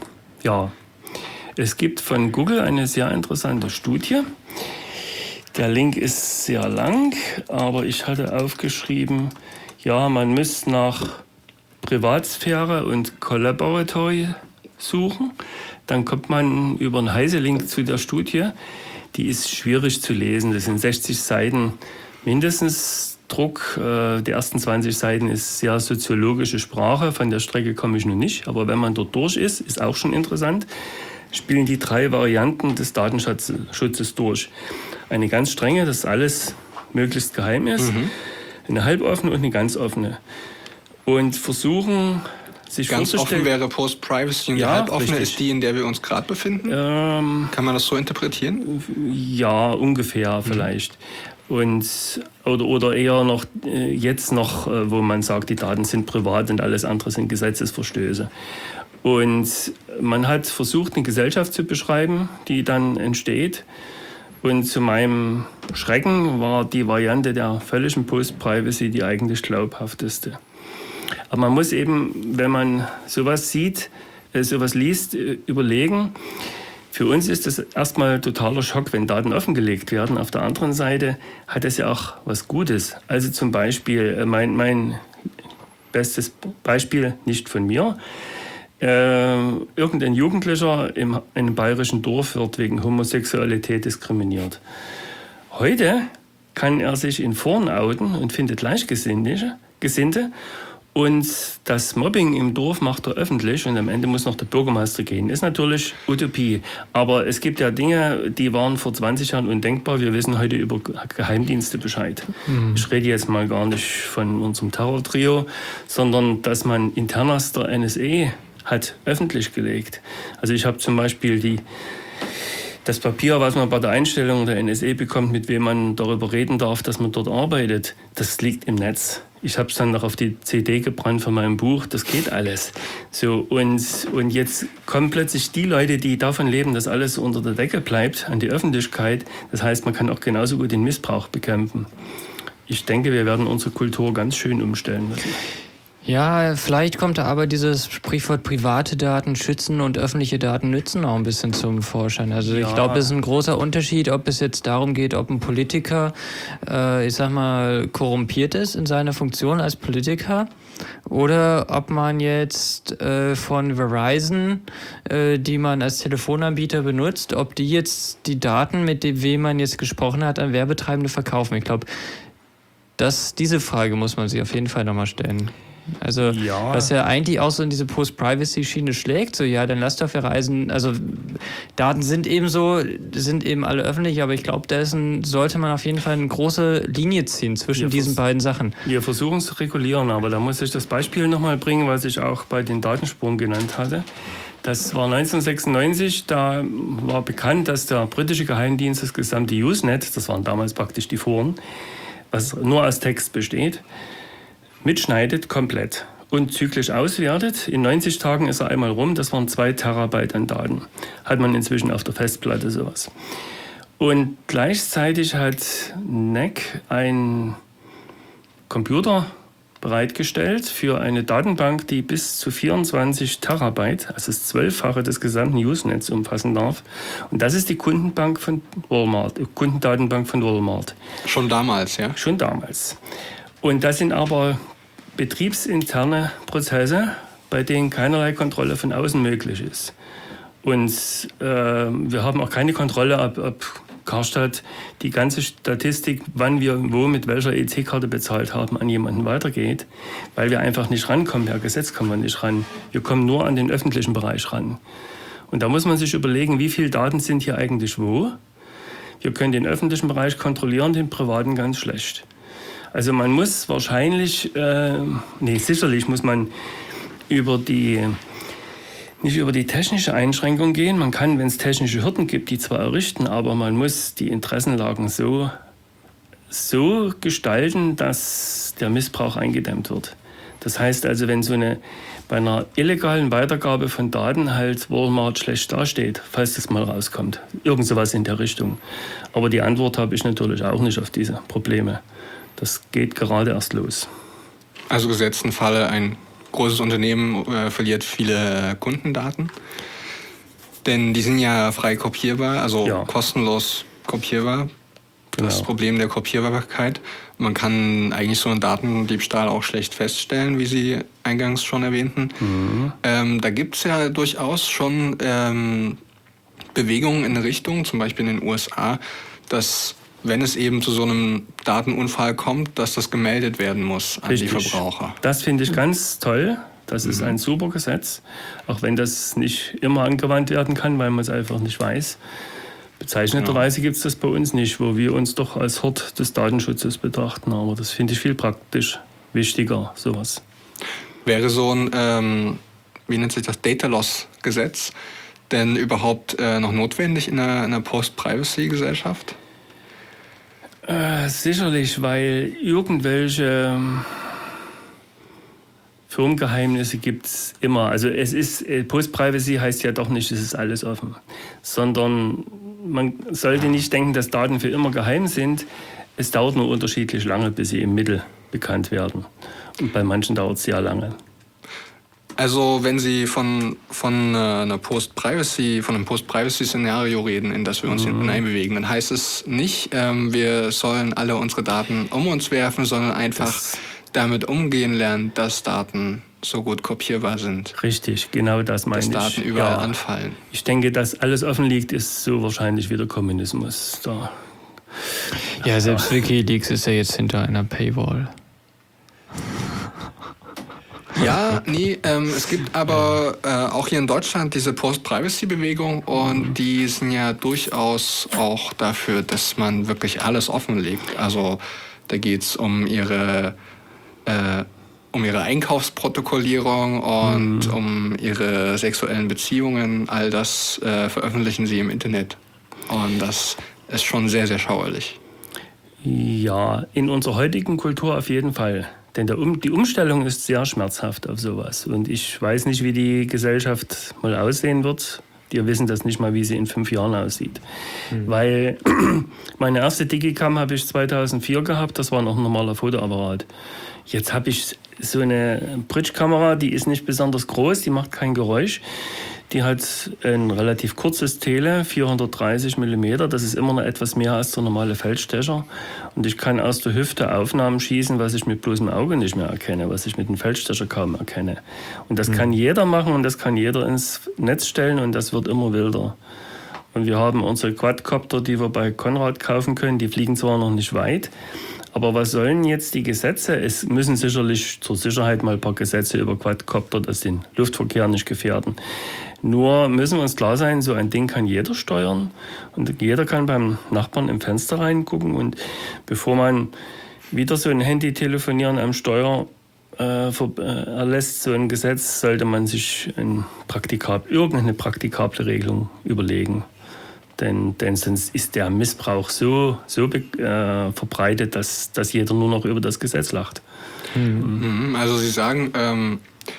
Es gibt von Google eine sehr interessante Studie. Der Link ist sehr lang, aber ich hatte aufgeschrieben, ja, man müsste nach Privatsphäre und Collaboratory suchen. Dann kommt man über einen Heise-Link zu der Studie. Die ist schwierig zu lesen. Das sind 60 Seiten mindestens Druck. Die ersten 20 Seiten ist sehr soziologische Sprache. Von der Strecke komme ich noch nicht. Aber wenn man dort durch ist auch schon interessant, spielen die 3 Varianten des Datenschutzes durch. Eine ganz strenge, dass alles möglichst geheim ist. Eine halboffene und eine ganz offene. Und versuchen, sich ganz vorzustellen... offen wäre Post-Privacy und die halboffene ist die, in der wir uns gerade befinden? Kann man das so interpretieren? Ja, ungefähr vielleicht. Und, oder eher noch jetzt noch, wo man sagt, die Daten sind privat und alles andere sind Gesetzesverstöße. Und man hat versucht, eine Gesellschaft zu beschreiben, die dann entsteht. Und zu meinem Schrecken war die Variante der völligen Post-Privacy die eigentlich glaubhafteste. Aber man muss eben, wenn man sowas sieht, sowas liest, überlegen. Für uns ist das erstmal totaler Schock, wenn Daten offengelegt werden. Auf der anderen Seite hat es ja auch was Gutes. Also zum Beispiel, mein bestes Beispiel, nicht von mir, irgendein Jugendlicher in einem bayerischen Dorf wird wegen Homosexualität diskriminiert. Heute kann er sich in Foren outen und findet Gleichgesinnte. Und das Mobbing im Dorf macht er öffentlich und am Ende muss noch der Bürgermeister gehen. Ist natürlich Utopie. Aber es gibt ja Dinge, die waren vor 20 Jahren undenkbar. Wir wissen heute über Geheimdienste Bescheid. Ich rede jetzt mal gar nicht von unserem Terror-Trio, sondern dass man Internas der NSA hat öffentlich gelegt. Also ich habe zum Beispiel das Papier, was man bei der Einstellung der NSA bekommt, mit wem man darüber reden darf, dass man dort arbeitet, das liegt im Netz. Ich habe es dann noch auf die CD gebrannt von meinem Buch, das geht alles. So, und jetzt kommen plötzlich die Leute, die davon leben, dass alles unter der Decke bleibt, an die Öffentlichkeit. Das heißt, man kann auch genauso gut den Missbrauch bekämpfen. Ich denke, wir werden unsere Kultur ganz schön umstellen müssen. Ja, vielleicht kommt da aber dieses Sprichwort private Daten schützen und öffentliche Daten nützen auch ein bisschen zum Vorschein. Also ich glaube, es ist ein großer Unterschied, ob es jetzt darum geht, ob ein Politiker, ich sag mal, korrumpiert ist in seiner Funktion als Politiker oder ob man jetzt von Verizon, die man als Telefonanbieter benutzt, ob die jetzt die Daten, mit wem man jetzt gesprochen hat, an Werbetreibende verkaufen. Ich glaube, diese Frage muss man sich auf jeden Fall nochmal stellen. Also, was ja eigentlich auch so in diese Post-Privacy-Schiene schlägt, so ja, dann lasst doch Verizon, also Daten sind eben alle öffentlich, aber ich glaube, sollte man auf jeden Fall eine große Linie ziehen zwischen diesen beiden Sachen. Wir versuchen es zu regulieren, aber da muss ich das Beispiel nochmal bringen, was ich auch bei den Datenspuren genannt hatte. Das war 1996, da war bekannt, dass der britische Geheimdienst das gesamte Usenet, das waren damals praktisch die Foren, was nur aus Text besteht, mitschneidet komplett und zyklisch auswertet. In 90 Tagen ist er einmal rum, das waren 2 Terabyte an Daten. Hat man inzwischen auf der Festplatte sowas. Und gleichzeitig hat NEC einen Computer bereitgestellt für eine Datenbank, die bis zu 24 Terabyte, also das 12-fache des gesamten Usenets umfassen darf. Und das ist die Kundendatenbank von Walmart. Schon damals, ja? Schon damals. Und das sind aber betriebsinterne Prozesse, bei denen keinerlei Kontrolle von außen möglich ist. Und wir haben auch keine Kontrolle, ob Karstadt die ganze Statistik, wann wir wo mit welcher EC-Karte bezahlt haben, an jemanden weitergeht, weil wir einfach nicht rankommen. Per Gesetz kommen wir nicht ran. Wir kommen nur an den öffentlichen Bereich ran. Und da muss man sich überlegen, wie viele Daten sind hier eigentlich wo. Wir können den öffentlichen Bereich kontrollieren, den privaten ganz schlecht. Also man muss wahrscheinlich, sicherlich muss man nicht über die technische Einschränkung gehen. Man kann, wenn es technische Hürden gibt, die zwar errichten, aber man muss die Interessenlagen so gestalten, dass der Missbrauch eingedämmt wird. Das heißt also, wenn bei einer illegalen Weitergabe von Daten halt Walmart schlecht dasteht, falls das mal rauskommt, irgend sowas in der Richtung. Aber die Antwort habe ich natürlich auch nicht auf diese Probleme. Das geht gerade erst los. Also gesetzten Falle ein großes Unternehmen verliert viele Kundendaten, denn die sind ja frei kopierbar, also kostenlos kopierbar. Das Genau. Problem der Kopierbarkeit. Man kann eigentlich so einen Datendiebstahl auch schlecht feststellen, wie Sie eingangs schon erwähnten. Da gibt es ja durchaus schon Bewegungen in eine Richtung, zum Beispiel in den USA, dass, wenn es eben zu so einem Datenunfall kommt, dass das gemeldet werden muss an die Verbraucher. Das finde ich ganz toll. Das ist ein super Gesetz, auch wenn das nicht immer angewandt werden kann, weil man es einfach nicht weiß. Bezeichneterweise gibt es das bei uns nicht, wo wir uns doch als Hort des Datenschutzes betrachten. Aber das finde ich viel praktisch wichtiger, sowas. Wäre so ein, wie nennt sich das, Data-Loss-Gesetz denn überhaupt noch notwendig in einer Post-Privacy-Gesellschaft? Sicherlich, weil irgendwelche Firmengeheimnisse gibt es immer. Also Post-Privacy heißt ja doch nicht, es ist alles offen, sondern man sollte nicht denken, dass Daten für immer geheim sind. Es dauert nur unterschiedlich lange, bis sie im Mittel bekannt werden. Und bei manchen dauert es sehr lange. Also wenn Sie von einem Post-Privacy-Szenario reden, in das wir uns hineinbewegen, dann heißt es nicht, wir sollen alle unsere Daten um uns werfen, sondern einfach damit umgehen lernen, dass Daten so gut kopierbar sind. Richtig, genau das meine ich. Dass Daten überall anfallen. Ich denke, dass alles offen liegt, ist so wahrscheinlich wie der Kommunismus. Ja, selbst WikiLeaks ist ja jetzt hinter einer Paywall. Ja, es gibt aber auch hier in Deutschland diese Post-Privacy-Bewegung und die sind ja durchaus auch dafür, dass man wirklich alles offenlegt. Also da geht es um ihre Einkaufsprotokollierung und um ihre sexuellen Beziehungen. All das veröffentlichen sie im Internet. Und das ist schon sehr, sehr schauerlich. Ja, in unserer heutigen Kultur auf jeden Fall. Denn die Umstellung ist sehr schmerzhaft auf sowas. Und ich weiß nicht, wie die Gesellschaft mal aussehen wird. Wir wissen das nicht mal, wie sie in 5 Jahren aussieht. Weil meine erste Digicam habe ich 2004 gehabt. Das war noch ein normaler Fotoapparat. Jetzt habe ich so eine Bridge-Kamera, die ist nicht besonders groß, die macht kein Geräusch. Die hat ein relativ kurzes Tele, 430 mm. Das ist immer noch etwas mehr als der normale Feldstecher. Und ich kann aus der Hüfte Aufnahmen schießen, was ich mit bloßem Auge nicht mehr erkenne, was ich mit dem Feldstecher kaum erkenne. Und das kann jeder machen und das kann jeder ins Netz stellen und das wird immer wilder. Und wir haben unsere Quadcopter, die wir bei Konrad kaufen können. Die fliegen zwar noch nicht weit, aber was sollen jetzt die Gesetze? Es müssen sicherlich zur Sicherheit mal ein paar Gesetze über Quadcopter, dass den Luftverkehr nicht gefährden. Nur müssen wir uns klar sein, so ein Ding kann jeder steuern und jeder kann beim Nachbarn im Fenster reingucken. Und bevor man wieder so ein Handy-Telefonieren am Steuer erlässt, so ein Gesetz, sollte man sich irgendeine praktikable Regelung überlegen. Denn sonst ist der Missbrauch so verbreitet, dass jeder nur noch über das Gesetz lacht. Also Sie sagen,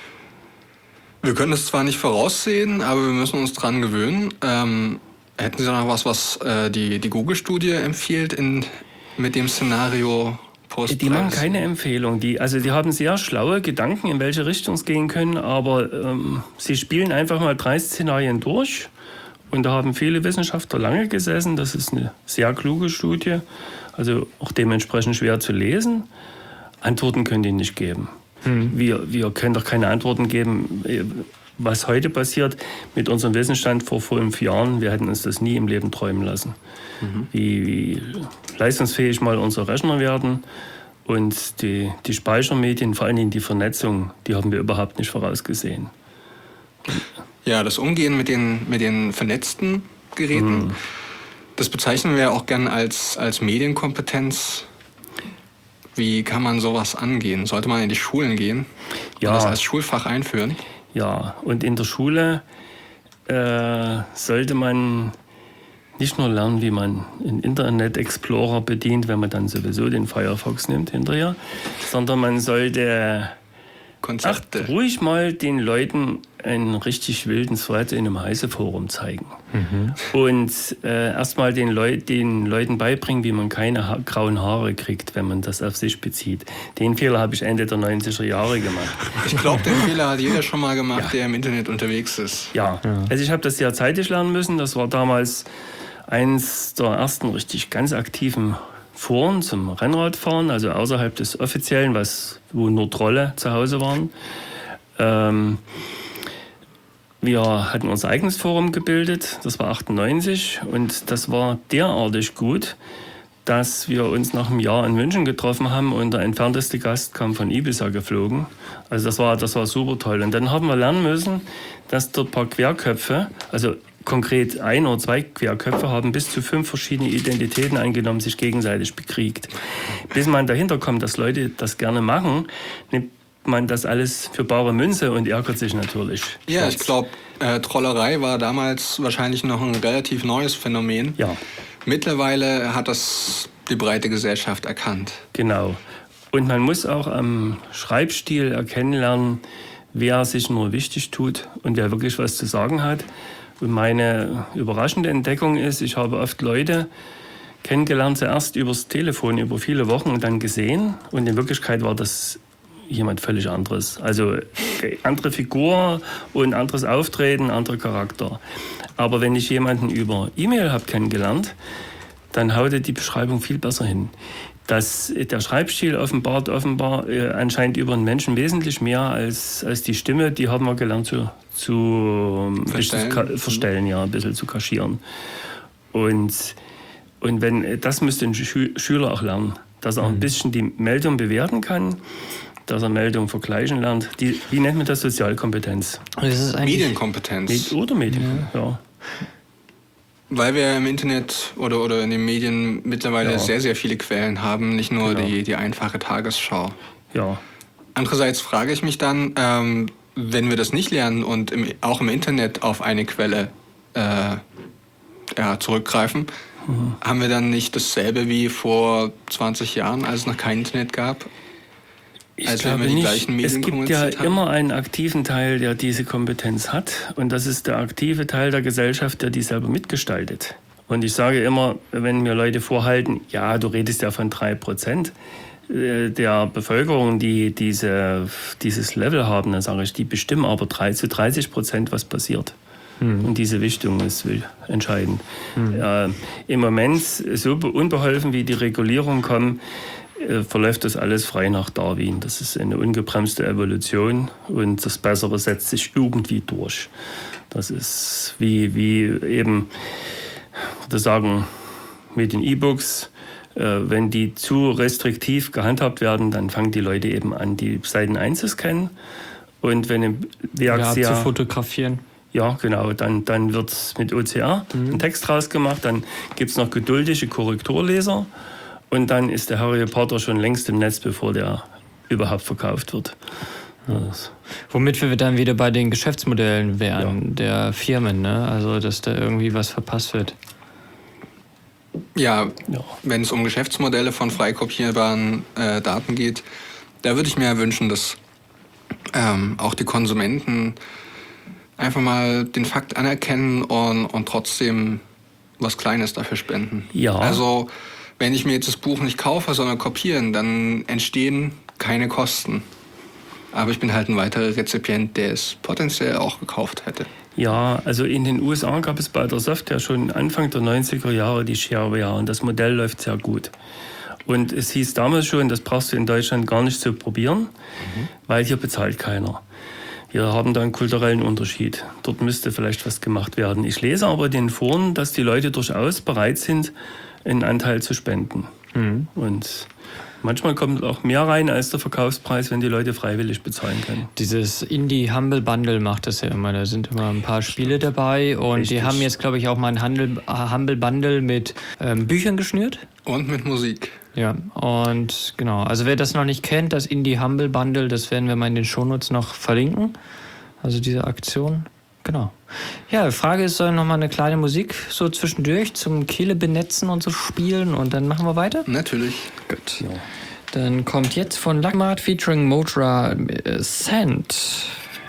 wir können es zwar nicht voraussehen, aber wir müssen uns dran gewöhnen. Hätten Sie noch was die Google-Studie empfiehlt mit dem Szenario Post-Privacy? Die machen keine Empfehlung. Die haben sehr schlaue Gedanken, in welche Richtung es gehen können, aber sie spielen einfach mal 3 Szenarien durch. Und da haben viele Wissenschaftler lange gesessen. Das ist eine sehr kluge Studie, also auch dementsprechend schwer zu lesen. Antworten können die nicht geben. Wir können doch keine Antworten geben. was heute passiert mit unserem Wissensstand vor 5 Jahren, wir hätten uns das nie im Leben träumen lassen. Wie leistungsfähig mal unsere Rechner werden und die Speichermedien, vor allen Dingen die Vernetzung, die haben wir überhaupt nicht vorausgesehen. Ja, das Umgehen mit den vernetzten Geräten, das bezeichnen wir auch gern als Medienkompetenz. Wie kann man sowas angehen? Sollte man in die Schulen gehen und das als Schulfach einführen? Ja, und in der Schule sollte man nicht nur lernen, wie man einen Internet Explorer bedient, wenn man dann sowieso den Firefox nimmt hinterher, sondern man sollte Konzepte. ruhig mal den Leuten einen richtig wilden Thread in einem Heise-Forum zeigen. Und erstmal den Leuten beibringen, wie man keine grauen Haare kriegt, wenn man das auf sich bezieht. Den Fehler habe ich Ende der 90er Jahre gemacht. Ich glaube, den Fehler hat jeder schon mal gemacht, der im Internet unterwegs ist. Ja, also ich habe das sehr zeitig lernen müssen. Das war damals eins der ersten richtig ganz aktiven Foren zum Rennradfahren, also außerhalb des offiziellen, wo nur Trolle zu Hause waren. Wir hatten unser eigenes Forum gebildet, das war 98 und das war derartig gut, dass wir uns nach einem Jahr in München getroffen haben und der entfernteste Gast kam von Ibiza geflogen. Also das war super toll. Und dann haben wir lernen müssen, dass dort ein paar Querköpfe, also konkret 1 oder 2 Querköpfe haben bis zu 5 verschiedene Identitäten eingenommen, sich gegenseitig bekriegt. Bis man dahinter kommt, dass Leute das gerne machen, nimmt man das alles für bare Münze und ärgert sich natürlich. Ja, ich glaube, Trollerei war damals wahrscheinlich noch ein relativ neues Phänomen. Ja. Mittlerweile hat das die breite Gesellschaft erkannt. Genau. Und man muss auch am Schreibstil erkennen lernen, wer sich nur wichtig tut und wer wirklich was zu sagen hat. Und meine überraschende Entdeckung ist, ich habe oft Leute kennengelernt, zuerst übers Telefon, über viele Wochen und dann gesehen. Und in Wirklichkeit war das jemand völlig anderes. Also andere Figur und anderes Auftreten, anderer Charakter. Aber wenn ich jemanden über E-Mail habe kennengelernt, dann haute die Beschreibung viel besser hin. Der Schreibstil offenbart anscheinend über einen Menschen wesentlich mehr als die Stimme. Die haben wir gelernt zu verstellen, ja, ein bisschen zu kaschieren. Und das müsste ein Schüler auch lernen, dass er ein bisschen die Meldung bewerten kann, dass er Meldungen vergleichen lernt. Wie nennt man das? Sozialkompetenz. Das ist Medienkompetenz. Oder Medienkompetenz, ja. Weil wir im Internet oder in den Medien mittlerweile sehr, sehr viele Quellen haben, nicht nur die einfache Tagesschau. Ja. Andererseits frage ich mich dann, wenn wir das nicht lernen und auch im Internet auf eine Quelle zurückgreifen, haben wir dann nicht dasselbe wie vor 20 Jahren, als es noch kein Internet gab? Ich glaube nicht. Es gibt ja immer einen aktiven Teil, der diese Kompetenz hat. Und das ist der aktive Teil der Gesellschaft, der die selber mitgestaltet. Und ich sage immer, wenn mir Leute vorhalten, ja, du redest ja von 3% der Bevölkerung, die dieses Level haben, dann sage ich, die bestimmen aber 30%, was passiert. Und diese Wichtung ist entscheidend. Im Moment, so unbeholfen wie die Regulierungen kommen, verläuft das alles frei nach Darwin. Das ist eine ungebremste Evolution und das Bessere setzt sich irgendwie durch. Das ist wie eben, würde sagen, mit den E-Books, wenn die zu restriktiv gehandhabt werden, dann fangen die Leute eben an, die Seiten einzuscannen. Und wenn ein Werk zu fotografieren. Ja, genau. Dann wird mit OCR ein Text rausgemacht, dann gibt es noch geduldige Korrekturleser. Und dann ist der Harry Potter schon längst im Netz, bevor der überhaupt verkauft wird. Womit wir dann wieder bei den Geschäftsmodellen wären, der Firmen, ne? Also, dass da irgendwie was verpasst wird. Ja, wenn es um Geschäftsmodelle von frei kopierbaren Daten geht, da würde ich mir wünschen, dass auch die Konsumenten einfach mal den Fakt anerkennen und trotzdem was Kleines dafür spenden. Ja. Also, wenn ich mir jetzt das Buch nicht kaufe, sondern kopieren, dann entstehen keine Kosten. Aber ich bin halt ein weiterer Rezipient, der es potenziell auch gekauft hätte. Ja, also in den USA gab es bei der Software schon Anfang der 90er Jahre die Shareware und das Modell läuft sehr gut. Und es hieß damals schon, das brauchst du in Deutschland gar nicht zu probieren, weil hier bezahlt keiner. Wir haben da einen kulturellen Unterschied. Dort müsste vielleicht was gemacht werden. Ich lese aber den Foren, dass die Leute durchaus bereit sind, einen Anteil zu spenden. Und manchmal kommt auch mehr rein als der Verkaufspreis, wenn die Leute freiwillig bezahlen können. Dieses Indie Humble Bundle macht das ja immer. Da sind immer ein paar Spiele dabei und Richtig. die haben jetzt, glaube ich, auch mal ein Humble Bundle mit Büchern geschnürt. Und mit Musik. Ja, und genau. Also wer das noch nicht kennt, das Indie Humble Bundle, das werden wir mal in den Shownotes noch verlinken. Also diese Aktion. Genau. Ja, die Frage ist, soll noch mal eine kleine Musik so zwischendurch zum Kehle benetzen und so spielen und dann machen wir weiter? Natürlich. Gut. Ja. Dann kommt jetzt von Lagmart featuring Motra Sand.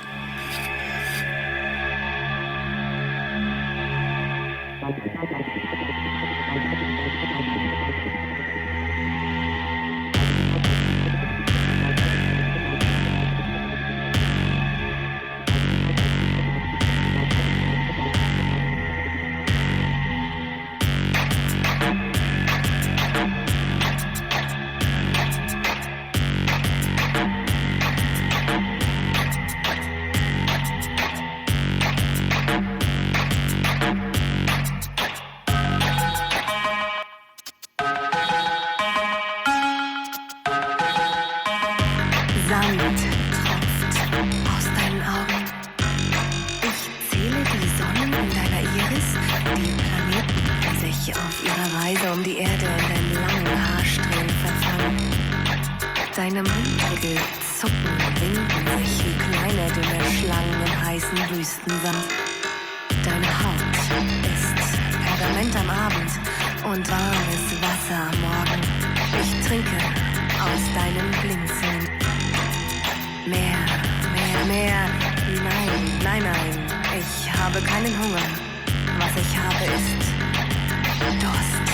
Sand tropft aus deinen Augen. Ich zähle die Sonnen in deiner Iris, die Planeten, die sich auf ihrer Reise um die Erde in deinen langen Haarsträhnen verfangen. Deine Mundwinkel zucken und winken sich wie kleine, dünne Schlangen im heißen Wüstensand. Deine Haut ist Pergament am Abend und warmes Wasser am Morgen. Ich trinke aus deinen Blinzeln. Mehr, mehr, mehr. Nein, nein, nein. Ich habe keinen Hunger. Was ich habe ist Durst.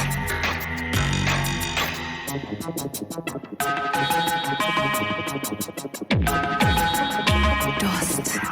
Durst.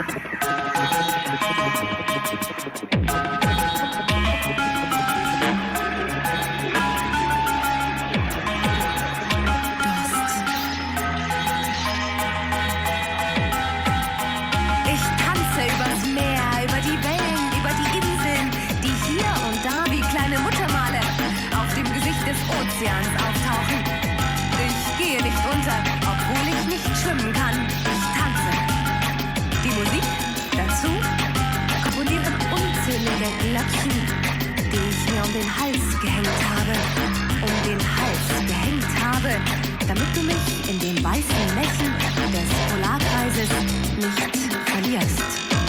Ich tanze übers Meer, über die Wellen, über die Inseln, die hier und da wie kleine Muttermale auf dem Gesicht des Ozeans auftauchen. Ich gehe nicht unter, obwohl ich nicht schwimmen kann. Ich tanze. Die Musik dazu komponieren unzählige Glöckchen, die ich mir um den Hals gehängt habe. Um den Hals gehängt habe, damit du mich in den weißen Nächten des Polarkreises nicht verlierst.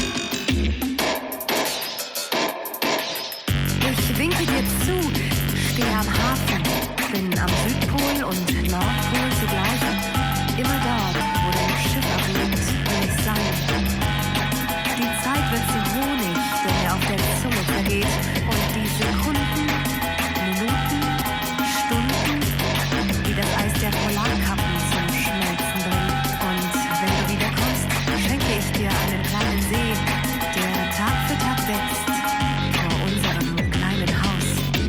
Ich winke dir zu, stehe am Hafen, bin am Südpol und Nordpol zugleich. Immer dort, wo dein Schiff abliegt, will ich sein. Die Zeit wird zu Honig, der mir auf der Zunge vergeht. Und die Sekunden, Minuten, Stunden, die das Eis der Polarkappen zum Schmelzen bringen. Und wenn du wiederkommst, schenke ich dir einen kleinen See, der Tag für Tag wächst vor unserem kleinen Haus.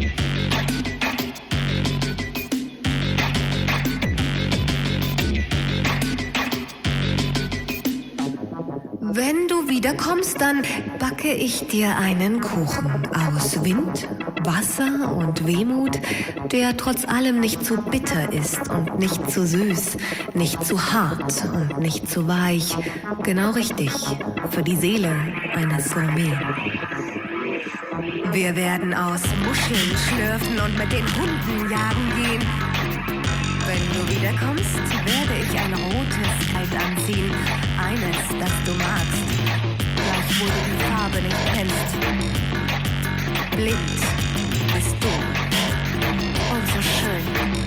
Wenn du wiederkommst, dann backe ich dir einen Kuchen aus Wind, Wasser und Wehmut, der trotz allem nicht zu bitter ist und nicht zu süß, nicht zu hart und nicht zu weich. Genau richtig für die Seele eines Gourmet. Wir werden aus Muscheln schlürfen und mit den Hunden jagen gehen. Wenn du wiederkommst, werde ich ein rotes Kleid anziehen. Eines, das du magst. Gleichwohl du die Farbe nicht kennst. Blind bist du. Und so schön.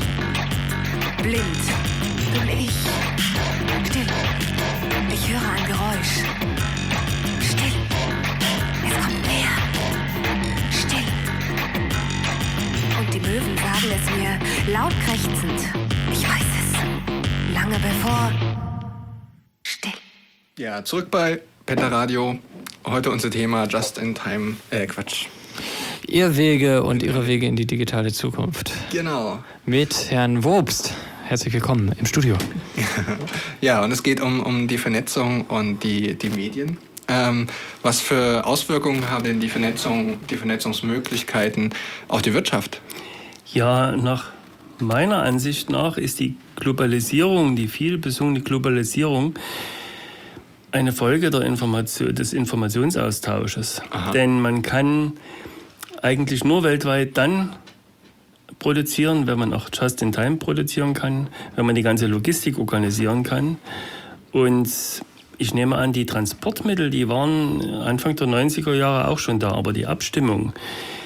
Blind bin ich. Still. Ich höre ein Geräusch. Still. Es kommt näher. Still. Und die Möwen sagen es mir laut krächzend. Ich weiß es. Lange bevor. Still. Ja, zurück bei Pentarradio. Heute unser Thema Just in Time. Quatsch. Irrwege und ihre Wege in die digitale Zukunft. Genau. Mit Herrn Wobst. herzlich willkommen im Studio. Ja, und es geht um die Vernetzung und die Medien. Was für Auswirkungen haben denn die Vernetzungsmöglichkeiten auf die Wirtschaft? Ja, nach meiner Ansicht nach ist die Globalisierung, die viel besungene Globalisierung, eine Folge des Informationsaustausches. Aha. Denn man kann eigentlich nur weltweit dann produzieren, wenn man auch just in time produzieren kann, wenn man die ganze Logistik organisieren kann. Und ich nehme an, die Transportmittel, die waren Anfang der 90er Jahre auch schon da, aber die Abstimmung,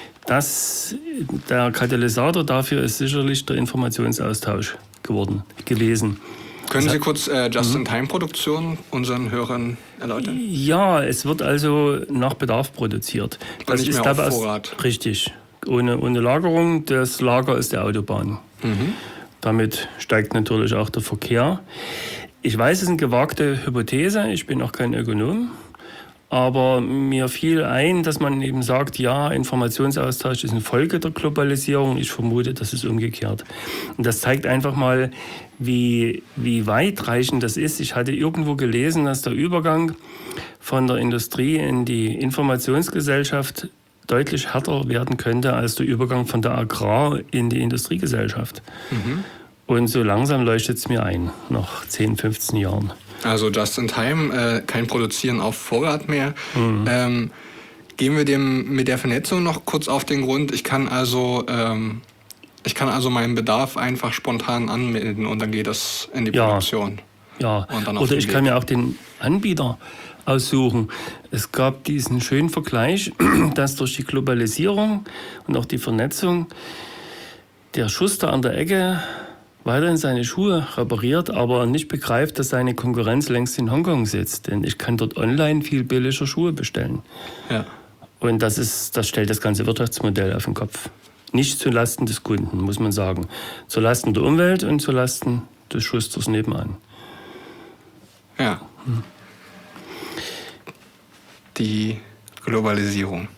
der Katalysator dafür ist sicherlich der Informationsaustausch gewesen. Können Sie kurz Just-in-Time-Produktion unseren Hörern erläutern? Ja, es wird also nach Bedarf produziert. Das nicht mehr auf Vorrat. Richtig. Ohne Lagerung. Das Lager ist der Autobahn. Damit steigt natürlich auch der Verkehr. Ich weiß, es ist eine gewagte Hypothese. Ich bin auch kein Ökonom. Aber mir fiel ein, dass man eben sagt, ja, Informationsaustausch ist eine Folge der Globalisierung. Ich vermute, das ist umgekehrt. Und das zeigt einfach mal, wie weitreichend das ist. Ich hatte irgendwo gelesen, dass der Übergang von der Industrie in die Informationsgesellschaft deutlich härter werden könnte als der Übergang von der Agrar- in die Industriegesellschaft. Und so langsam leuchtet es mir ein, nach 10, 15 Jahren. Also Just-in-Time, kein Produzieren auf Vorrat mehr. Gehen wir mit der Vernetzung noch kurz auf den Grund. Ich kann also meinen Bedarf einfach spontan anmelden und dann geht das in die Produktion. Ja, und dann auf oder den ich Weg. kann mir auch den Anbieter aussuchen. Es gab diesen schönen Vergleich, dass durch die Globalisierung und auch die Vernetzung der Schuster an der Ecke weiterhin seine Schuhe repariert, aber nicht begreift, dass seine Konkurrenz längst in Hongkong sitzt. Denn ich kann dort online viel billiger Schuhe bestellen. Ja. Und das stellt das ganze Wirtschaftsmodell auf den Kopf. Nicht zulasten des Kunden, muss man sagen. Zulasten der Umwelt und zulasten des Schusters nebenan. Ja. Die Globalisierung.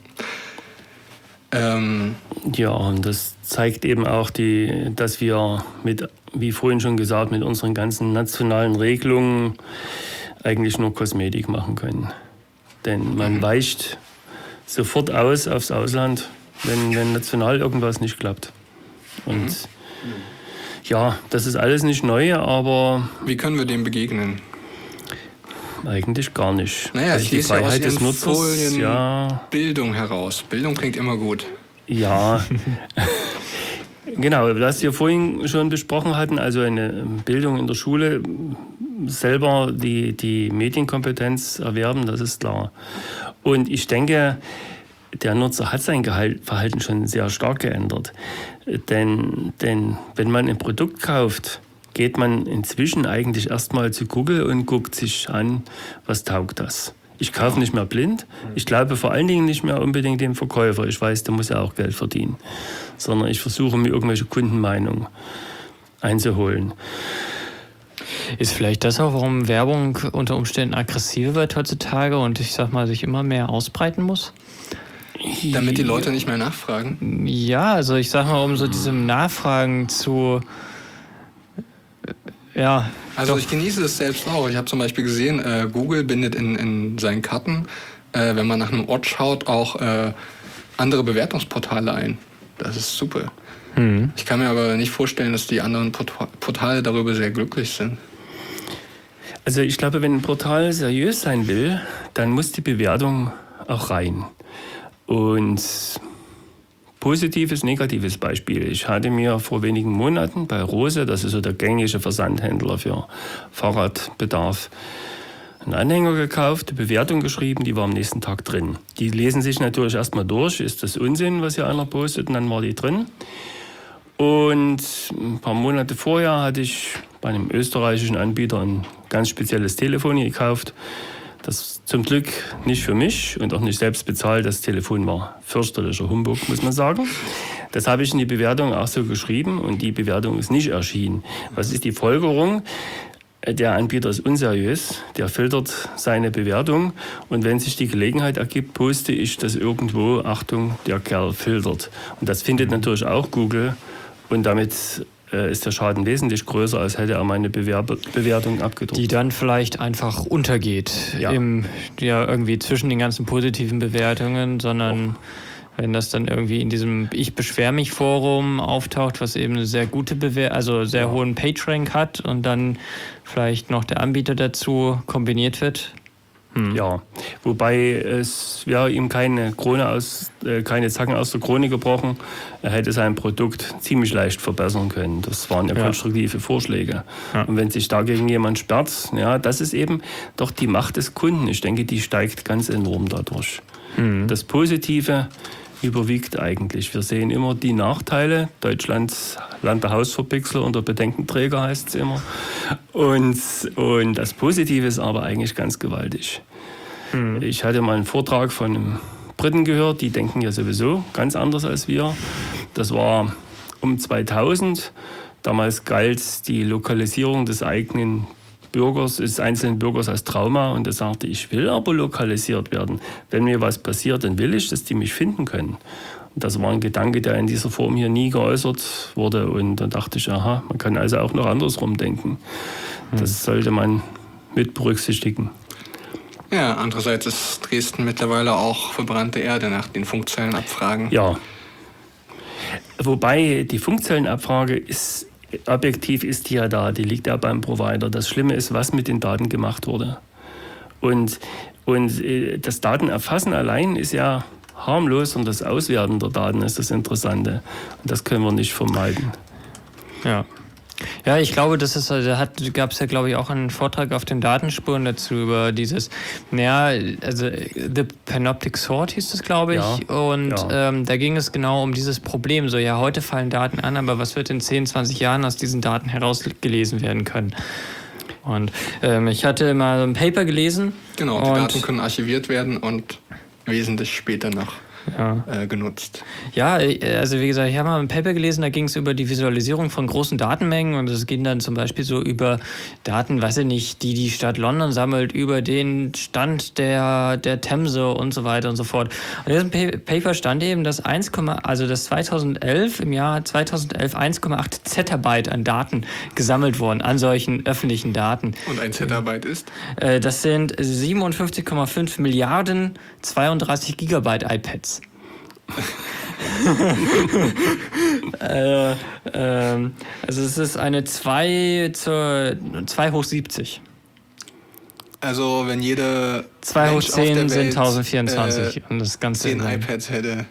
Ja, und das zeigt eben auch, dass wir wie vorhin schon gesagt, mit unseren ganzen nationalen Regelungen eigentlich nur Kosmetik machen können. Denn man weicht sofort aufs Ausland, wenn national irgendwas nicht klappt. Und ja, das ist alles nicht neu, aber Wie können wir dem begegnen? eigentlich gar nicht. Naja, Also ich die lese ja aus Freiheit des Ihren Nutzers, Folien ja. Bildung heraus. Bildung klingt immer gut. Ja, genau, was wir vorhin schon besprochen hatten, also eine Bildung in der Schule, selber die Medienkompetenz erwerben, das ist klar. Und ich denke, der Nutzer hat sein Verhalten schon sehr stark geändert. Denn wenn man ein Produkt kauft, geht man inzwischen eigentlich erstmal zu Google und guckt sich an, was taugt das. Ich kaufe nicht mehr blind. Ich glaube vor allen Dingen nicht mehr unbedingt dem Verkäufer. Ich weiß, der muss ja auch Geld verdienen. Sondern ich versuche mir irgendwelche Kundenmeinungen einzuholen. Ist vielleicht das auch, warum Werbung unter Umständen aggressiver wird heutzutage und ich sag mal, sich immer mehr ausbreiten muss? Damit die Leute nicht mehr nachfragen. Ja, also ich sag mal, um so diesem Nachfragen zu... Ja, Also doch. ich genieße es selbst auch. Ich habe zum Beispiel gesehen, Google bindet in seinen Karten, wenn man nach einem Ort schaut, auch andere Bewertungsportale ein. Das ist super. Ich kann mir aber nicht vorstellen, dass die anderen Portale darüber sehr glücklich sind. Also ich glaube, wenn ein Portal seriös sein will, dann muss die Bewertung auch rein. Und positives, negatives Beispiel. Ich hatte mir vor wenigen Monaten bei Rose, das ist so der gängige Versandhändler für Fahrradbedarf, einen Anhänger gekauft, eine Bewertung geschrieben, die war am nächsten Tag drin. Die lesen sich natürlich erstmal durch, ist das Unsinn, was hier einer postet, und dann war die drin. Und ein paar Monate vorher hatte ich bei einem österreichischen Anbieter ein ganz spezielles Telefon gekauft. Das zum Glück nicht für mich und auch nicht selbst bezahlt. Das Telefon war fürchterlicher Humbug, muss man sagen. Das habe ich in die Bewertung auch so geschrieben und die Bewertung ist nicht erschienen. Was ist die Folgerung? Der Anbieter ist unseriös, der filtert seine Bewertung und wenn sich die Gelegenheit ergibt, poste ich das irgendwo, Achtung, der Kerl filtert. Und das findet natürlich auch Google und damit ist der Schaden wesentlich größer, als hätte er mal eine Bewertung abgedruckt. Die dann vielleicht einfach untergeht, Ja. Irgendwie zwischen den ganzen positiven Bewertungen, sondern wenn das dann irgendwie in diesem Ich-beschwer-mich-Forum auftaucht, was eben eine sehr gute sehr hohen PageRank hat und dann vielleicht noch der Anbieter dazu kombiniert wird. Ja, wobei es wäre ihm keine Zacken aus der Krone gebrochen. Er hätte sein Produkt ziemlich leicht verbessern können. Das waren ja konstruktive Vorschläge. Ja. Und wenn sich dagegen jemand sperrt, ja, das ist eben doch die Macht des Kunden. Ich denke, die steigt ganz enorm dadurch. Das Positive überwiegt eigentlich. Wir sehen immer die Nachteile. Deutschlands Land der Hausverpixler und der Bedenkenträger heißt es immer. Und das Positive ist aber eigentlich ganz gewaltig. Ich hatte mal einen Vortrag von einem Briten gehört, die denken ja sowieso ganz anders als wir. Das war um 2000. Damals galt die Lokalisierung des einzelnen Bürgers als Trauma und er sagte, ich will aber lokalisiert werden. Wenn mir was passiert, dann will ich, dass die mich finden können. Und das war ein Gedanke, der in dieser Form hier nie geäußert wurde. Und dann dachte ich, aha, man kann also auch noch andersrum denken. Das sollte man mit berücksichtigen. Ja, andererseits ist Dresden mittlerweile auch verbrannte Erde nach den Funkzellenabfragen. Ja. Wobei die Funkzellenabfrage objektiv ist die ja da, die liegt ja beim Provider. Das Schlimme ist, was mit den Daten gemacht wurde. Und das Datenerfassen allein ist ja harmlos und das Auswerten der Daten ist das Interessante. Und das können wir nicht vermeiden. Ja. Ja, ich glaube, gab es ja, glaube ich, auch einen Vortrag auf den Datenspuren dazu über dieses, The Panoptic Sort hieß es, glaube ich. Ja, und da ging es genau um dieses Problem. So, ja, heute fallen Daten an, aber was wird in 10, 20 Jahren aus diesen Daten herausgelesen werden können? Und ich hatte mal ein Paper gelesen. Genau, die Daten können archiviert werden und wesentlich später noch genutzt. Ja, also wie gesagt, ich habe mal ein Paper gelesen, da ging es über die Visualisierung von großen Datenmengen und es ging dann zum Beispiel so über Daten, weiß ich nicht, die Stadt London sammelt, über den Stand der Themse und so weiter und so fort. Und in diesem Paper stand eben, dass im Jahr 2011 1,8 Zettabyte an Daten gesammelt wurden, an solchen öffentlichen Daten. Und ein Zettabyte ist? Das sind 57,5 Milliarden 32 Gigabyte iPads. Also es ist eine 2 hoch 70. Also wenn jede 2 hoch Mensch 10 auf der sind Welt, 1024 und das Ganze 10 iPads hätte.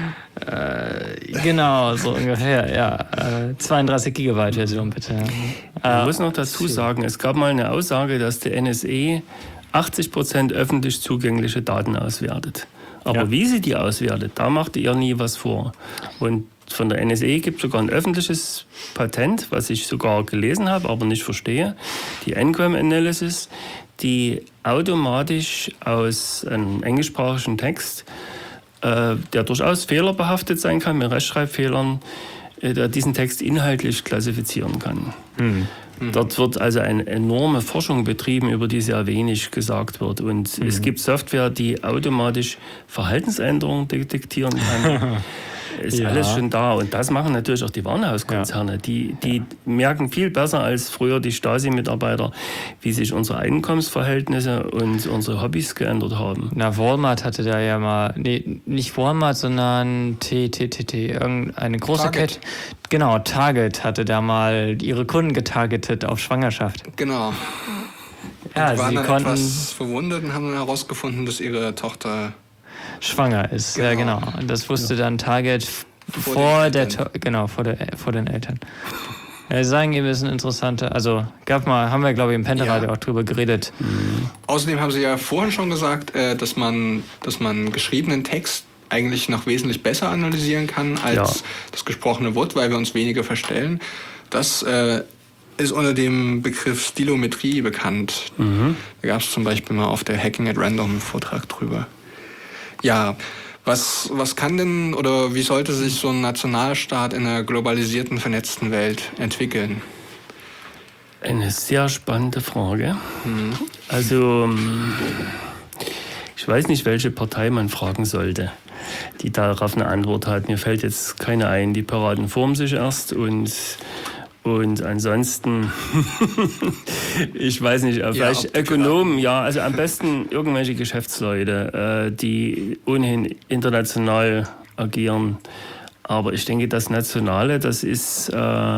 Genau, so ungefähr, ja. 32 Gigabyte Version bitte. Ich muss noch dazu sagen, es gab mal eine Aussage, dass der NSA 80% öffentlich zugängliche Daten auswertet. Aber wie sie die auswertet, da machte ihr nie was vor. Und von der NSA gibt es sogar ein öffentliches Patent, was ich sogar gelesen habe, aber nicht verstehe. Die Encom Analysis, die automatisch aus einem englischsprachigen Text, der durchaus fehlerbehaftet sein kann, mit Rechtschreibfehlern, der diesen Text inhaltlich klassifizieren kann. Dort wird also eine enorme Forschung betrieben, über die sehr wenig gesagt wird. Und es gibt Software, die automatisch Verhaltensänderungen detektieren kann. Ist alles schon da. Und das machen natürlich auch die Warenhauskonzerne. Die merken viel besser als früher die Stasi-Mitarbeiter, wie sich unsere Einkommensverhältnisse und unsere Hobbys geändert haben. Na, Walmart hatte da ja mal, nee, nicht Walmart, sondern irgendeine große Kette. Genau, Target hatte da mal ihre Kunden getargetet auf Schwangerschaft. Genau. Ja, die waren sie dann konnten etwas verwundert und haben dann herausgefunden, dass ihre Tochter schwanger ist. Ja, genau. Und das wusste dann Target vor den Eltern. Ja, sie sagen eben, es ist ein interessanter, also haben wir glaube ich im Pentaradio auch drüber geredet. Außerdem haben sie ja vorhin schon gesagt, dass man geschriebenen Text eigentlich noch wesentlich besser analysieren kann als das gesprochene Wort, weil wir uns weniger verstellen. Das ist unter dem Begriff Stilometrie bekannt. Da gab es zum Beispiel mal auf der Hacking at Random einen Vortrag drüber. Ja, was kann denn oder wie sollte sich so ein Nationalstaat in einer globalisierten, vernetzten Welt entwickeln? Eine sehr spannende Frage. Also, ich weiß nicht, welche Partei man fragen sollte, die darauf eine Antwort hat. Mir fällt jetzt keine ein. Die Piraten formen sich erst und Und ansonsten, ich weiß nicht, vielleicht Ökonomen, ja, also am besten irgendwelche Geschäftsleute, die ohnehin international agieren. Aber ich denke, das Nationale, das ist,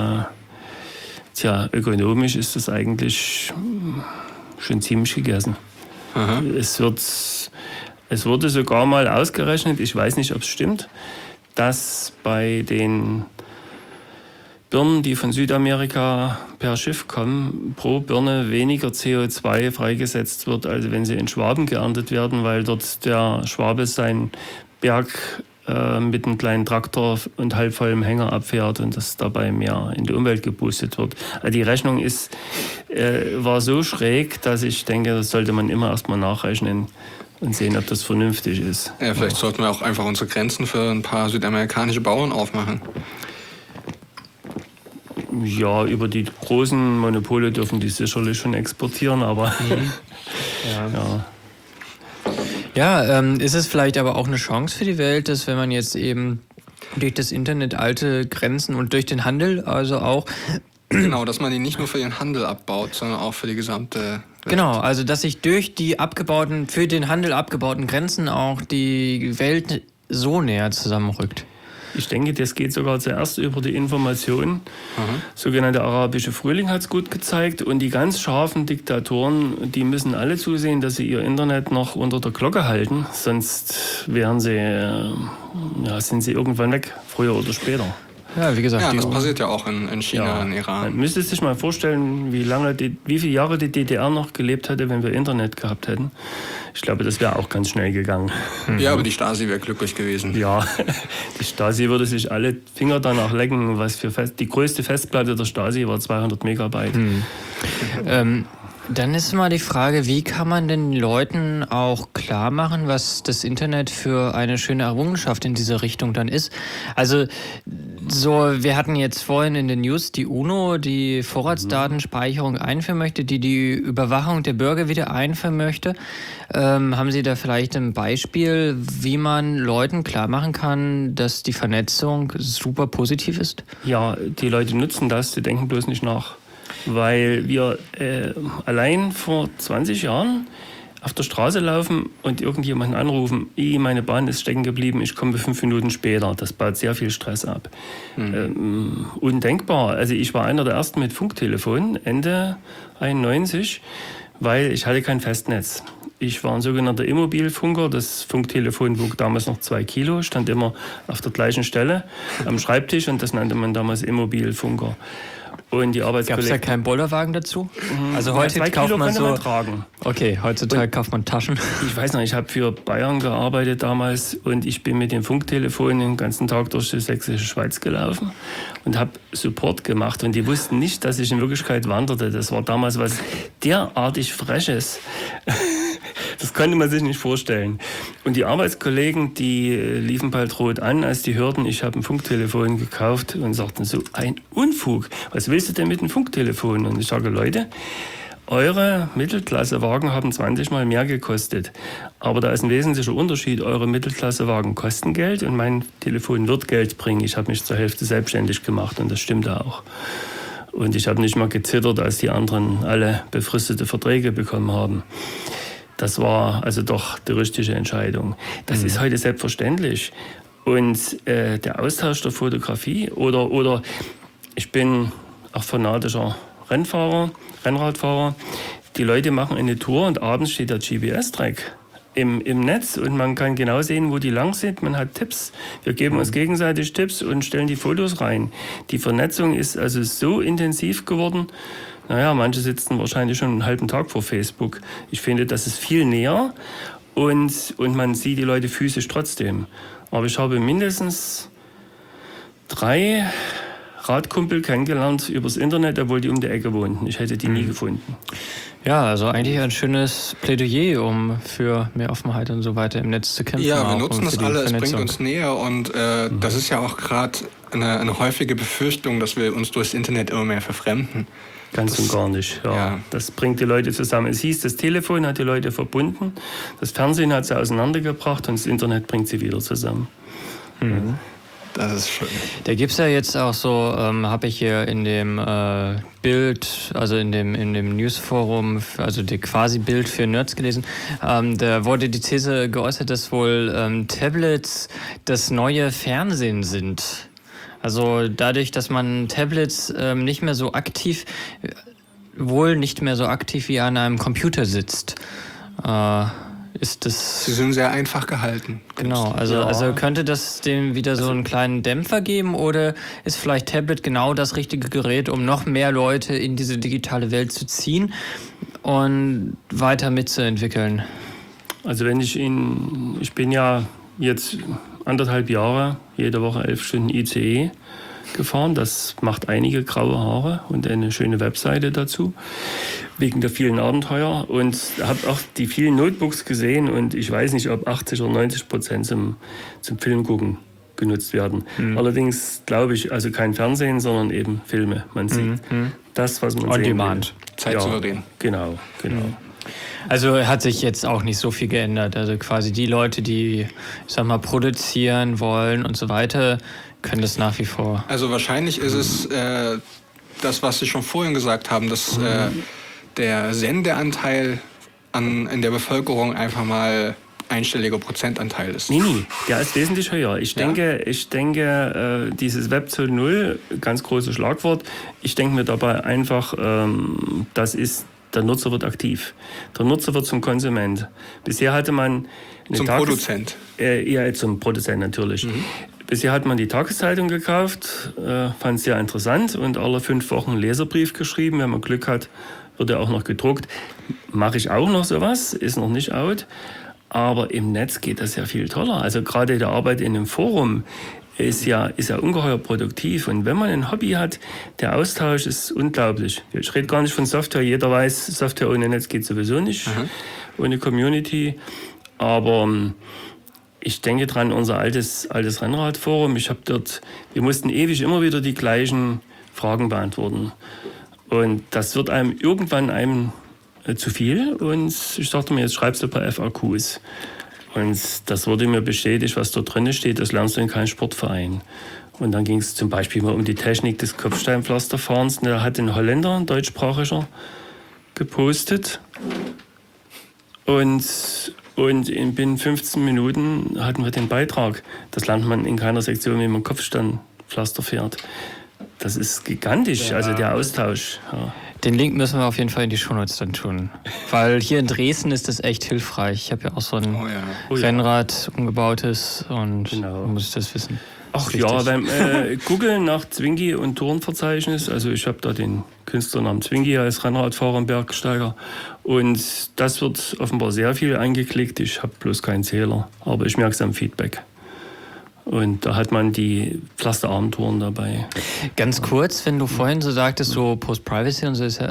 ökonomisch ist das eigentlich schon ziemlich gegessen. Aha. Es wurde sogar mal ausgerechnet, ich weiß nicht, ob es stimmt, dass bei den Birnen, die von Südamerika per Schiff kommen, pro Birne weniger CO2 freigesetzt wird, als wenn sie in Schwaben geerntet werden, weil dort der Schwabe seinen Berg mit einem kleinen Traktor und halb vollem Hänger abfährt und das dabei mehr in die Umwelt geboostet wird. Also die Rechnung war so schräg, dass ich denke, das sollte man immer erstmal nachrechnen und sehen, ob das vernünftig ist. Ja, vielleicht sollten wir auch einfach unsere Grenzen für ein paar südamerikanische Bauern aufmachen. Ja, über die großen Monopole dürfen die sicherlich schon exportieren, aber Ja, ist es vielleicht aber auch eine Chance für die Welt, dass wenn man jetzt eben durch das Internet alte Grenzen und durch den Handel, also auch... Genau, dass man die nicht nur für den Handel abbaut, sondern auch für die gesamte Welt. Genau, also dass sich durch die für den Handel abgebauten Grenzen auch die Welt so näher zusammenrückt. Ich denke, das geht sogar zuerst über die Information. Sogenannte arabische Frühling hat es gut gezeigt. Und die ganz scharfen Diktatoren, die müssen alle zusehen, dass sie ihr Internet noch unter der Glocke halten. Sonst sind sie irgendwann weg, früher oder später. Ja, wie gesagt. Ja, das passiert ja auch in China, in Iran. Man müsste sich mal vorstellen, wie viele Jahre die DDR noch gelebt hätte, wenn wir Internet gehabt hätten. Ich glaube, das wäre auch ganz schnell gegangen. Ja, aber die Stasi wäre glücklich gewesen. Ja, die Stasi würde sich alle Finger danach lecken. Die größte Festplatte der Stasi war 200 Megabyte. Dann ist mal die Frage, wie kann man den Leuten auch klar machen, was das Internet für eine schöne Errungenschaft in diese Richtung dann ist? Also wir hatten jetzt vorhin in den News die UNO, die Vorratsdatenspeicherung einführen möchte, die Überwachung der Bürger wieder einführen möchte. Haben Sie da vielleicht ein Beispiel, wie man Leuten klar machen kann, dass die Vernetzung super positiv ist? Ja, die Leute nutzen das, sie denken bloß nicht nach. Weil wir allein vor 20 Jahren auf der Straße laufen und irgendjemanden anrufen, meine Bahn ist stecken geblieben, ich komme 5 Minuten später. Das baut sehr viel Stress ab. Undenkbar. Also ich war einer der ersten mit Funktelefon, Ende 91, weil ich hatte kein Festnetz. Ich war ein sogenannter Immobilfunker. Das Funktelefon wog damals noch 2 Kilo, stand immer auf der gleichen Stelle am Schreibtisch und das nannte man damals Immobilfunker. Und die Arbeitskollegen. Gab es ja keinen Bollerwagen dazu? Also heute kauft man so. Tragen. Okay, heutzutage kauft man Taschen. Ich weiß noch, ich habe für Bayern gearbeitet damals und ich bin mit dem Funktelefon den ganzen Tag durch die sächsische Schweiz gelaufen und habe Support gemacht. Und die wussten nicht, dass ich in Wirklichkeit wanderte. Das war damals was derartig Freches. Das konnte man sich nicht vorstellen. Und die Arbeitskollegen, die liefen bald rot an, als die hörten, ich habe ein Funktelefon gekauft und sagten so, ein Unfug. Was willst du denn mit einem Funktelefon? Und ich sage, Leute, eure Mittelklassewagen haben 20 Mal mehr gekostet. Aber da ist ein wesentlicher Unterschied. Eure Mittelklassewagen kosten Geld und mein Telefon wird Geld bringen. Ich habe mich zur Hälfte selbstständig gemacht und das stimmte auch. Und ich habe nicht mal gezittert, als die anderen alle befristete Verträge bekommen haben. Das war also doch die richtige Entscheidung. Das ist heute selbstverständlich. Und der Austausch der Fotografie oder ich bin auch fanatischer Rennradfahrer. Die Leute machen eine Tour und abends steht der GPS-Track im Netz und man kann genau sehen, wo die lang sind. Man hat Tipps. Wir geben uns gegenseitig Tipps und stellen die Fotos rein. Die Vernetzung ist also so intensiv geworden. Naja, manche sitzen wahrscheinlich schon einen halben Tag vor Facebook. Ich finde, das ist viel näher und man sieht die Leute physisch trotzdem. Aber ich habe mindestens 3 Radkumpel kennengelernt übers Internet, obwohl die um die Ecke wohnten. Ich hätte die nie gefunden. Ja, also eigentlich ein schönes Plädoyer, um für mehr Offenheit und so weiter im Netz zu kämpfen. Ja, wir nutzen das alle, es bringt uns näher und das ist ja auch gerade eine häufige Befürchtung, dass wir uns durchs Internet immer mehr verfremden. Ganz und gar nicht. Ja. Das bringt die Leute zusammen. Es hieß, das Telefon hat die Leute verbunden, das Fernsehen hat sie auseinandergebracht und das Internet bringt sie wieder zusammen. Das ist schön. Da gibt es ja jetzt auch so, habe ich hier in dem Bild, also in dem Newsforum, also die quasi Bild für Nerds gelesen, da wurde die These geäußert, dass wohl Tablets das neue Fernsehen sind. Also dadurch, dass man Tablets nicht mehr so aktiv wie an einem Computer sitzt, ist das... Sie sind sehr einfach gehalten. Genau, also könnte das dem wieder so einen kleinen Dämpfer geben oder ist vielleicht Tablet genau das richtige Gerät, um noch mehr Leute in diese digitale Welt zu ziehen und weiter mitzuentwickeln? Also ich bin ja jetzt 1,5 Jahre, jede Woche 11 Stunden ICE gefahren. Das macht einige graue Haare und eine schöne Webseite dazu, wegen der vielen Abenteuer. Und habe auch die vielen Notebooks gesehen und ich weiß nicht, ob 80 oder 90% zum Film gucken genutzt werden. Allerdings glaube ich, also kein Fernsehen, sondern eben Filme. Man sieht das, was man On sehen demand. will. Zeitsouverän. Genau. Also hat sich jetzt auch nicht so viel geändert. Also quasi die Leute, die, ich sag mal, produzieren wollen und so weiter, können das nach wie vor. Also wahrscheinlich ist es das, was Sie schon vorhin gesagt haben, dass der Sendeanteil in der Bevölkerung einfach mal einstelliger Prozentanteil ist. Nee, der ist wesentlich höher. Ich denke, dieses Web 2.0, ganz großes Schlagwort, ich denke mir dabei einfach, das ist, der Nutzer wird aktiv. Der Nutzer wird zum Konsument. Bisher hatte man... Produzent. Ja, zum Produzent natürlich. Bisher hat man die Tageszeitung gekauft, fand es sehr interessant und alle 5 Wochen einen Leserbrief geschrieben. Wenn man Glück hat, wird er auch noch gedruckt. Mache ich auch noch sowas, ist noch nicht out. Aber im Netz geht das ja viel toller. Also gerade die Arbeit in einem Forum ist ja ungeheuer produktiv. Und wenn man ein Hobby hat, der Austausch ist unglaublich. Ich rede gar nicht von Software. Jeder weiß, Software ohne Netz geht sowieso nicht, ohne Community. Aber ich denke dran, unser altes Rennradforum. Wir mussten ewig immer wieder die gleichen Fragen beantworten. Und das wird irgendwann zu viel. Und ich dachte mir, jetzt schreibst du ein paar FAQs. Und das wurde mir bestätigt, was dort drin steht, das lernst du in keinem Sportverein. Und dann ging es zum Beispiel mal um die Technik des Kopfsteinpflasterfahrens. Da hat ein Holländer, ein deutschsprachiger, gepostet. Und in binnen 15 Minuten hatten wir den Beitrag. Das lernt man in keiner Sektion, wie man Kopfsteinpflaster fährt. Das ist gigantisch, also der Austausch. Ja. Den Link müssen wir auf jeden Fall in die Shownotes dann tun. Weil hier in Dresden ist das echt hilfreich. Ich habe ja auch so ein Rennrad umgebautes und muss ich das wissen. Ach ja, beim Googeln nach Zwingli und Tourenverzeichnis, also ich habe da den Künstlernamen Zwingli als Rennradfahrer und Bergsteiger und das wird offenbar sehr viel eingeklickt. Ich habe bloß keinen Zähler, aber ich merke es am Feedback. Und da hat man die Pflasterarmtouren dabei. Ganz kurz, wenn du vorhin so sagtest, so Post-Privacy und so ist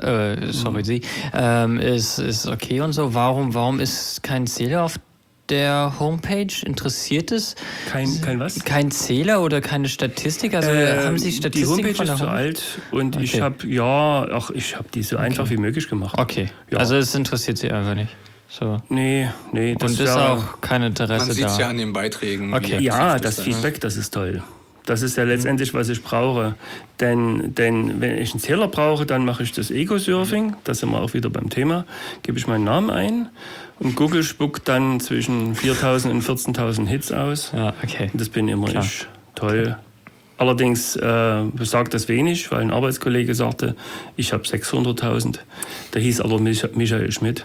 ist okay und so, warum ist kein Zähler auf der Homepage? Interessiert es? Kein was? Kein Zähler oder keine Statistik? Also haben Sie Statistiken? Die Homepage ist zu alt und okay. Ich habe die so einfach wie möglich gemacht. Okay, ja. Also es interessiert Sie einfach nicht? So. Nee. Das ist auch kein Interesse da. Man sieht es ja an den Beiträgen. Okay. Ja, das Feedback, das ist toll. Das ist ja letztendlich, was ich brauche. Denn wenn ich einen Zähler brauche, dann mache ich das Ego-Surfing. Da sind wir auch wieder beim Thema. Gebe ich meinen Namen ein und Google spuckt dann zwischen 4.000 und 14.000 Hits aus. Ja, okay. Und das bin immer ich. Toll. Allerdings sagt das wenig, weil ein Arbeitskollege sagte, ich habe 600.000. Der hieß aber Michael Schmidt.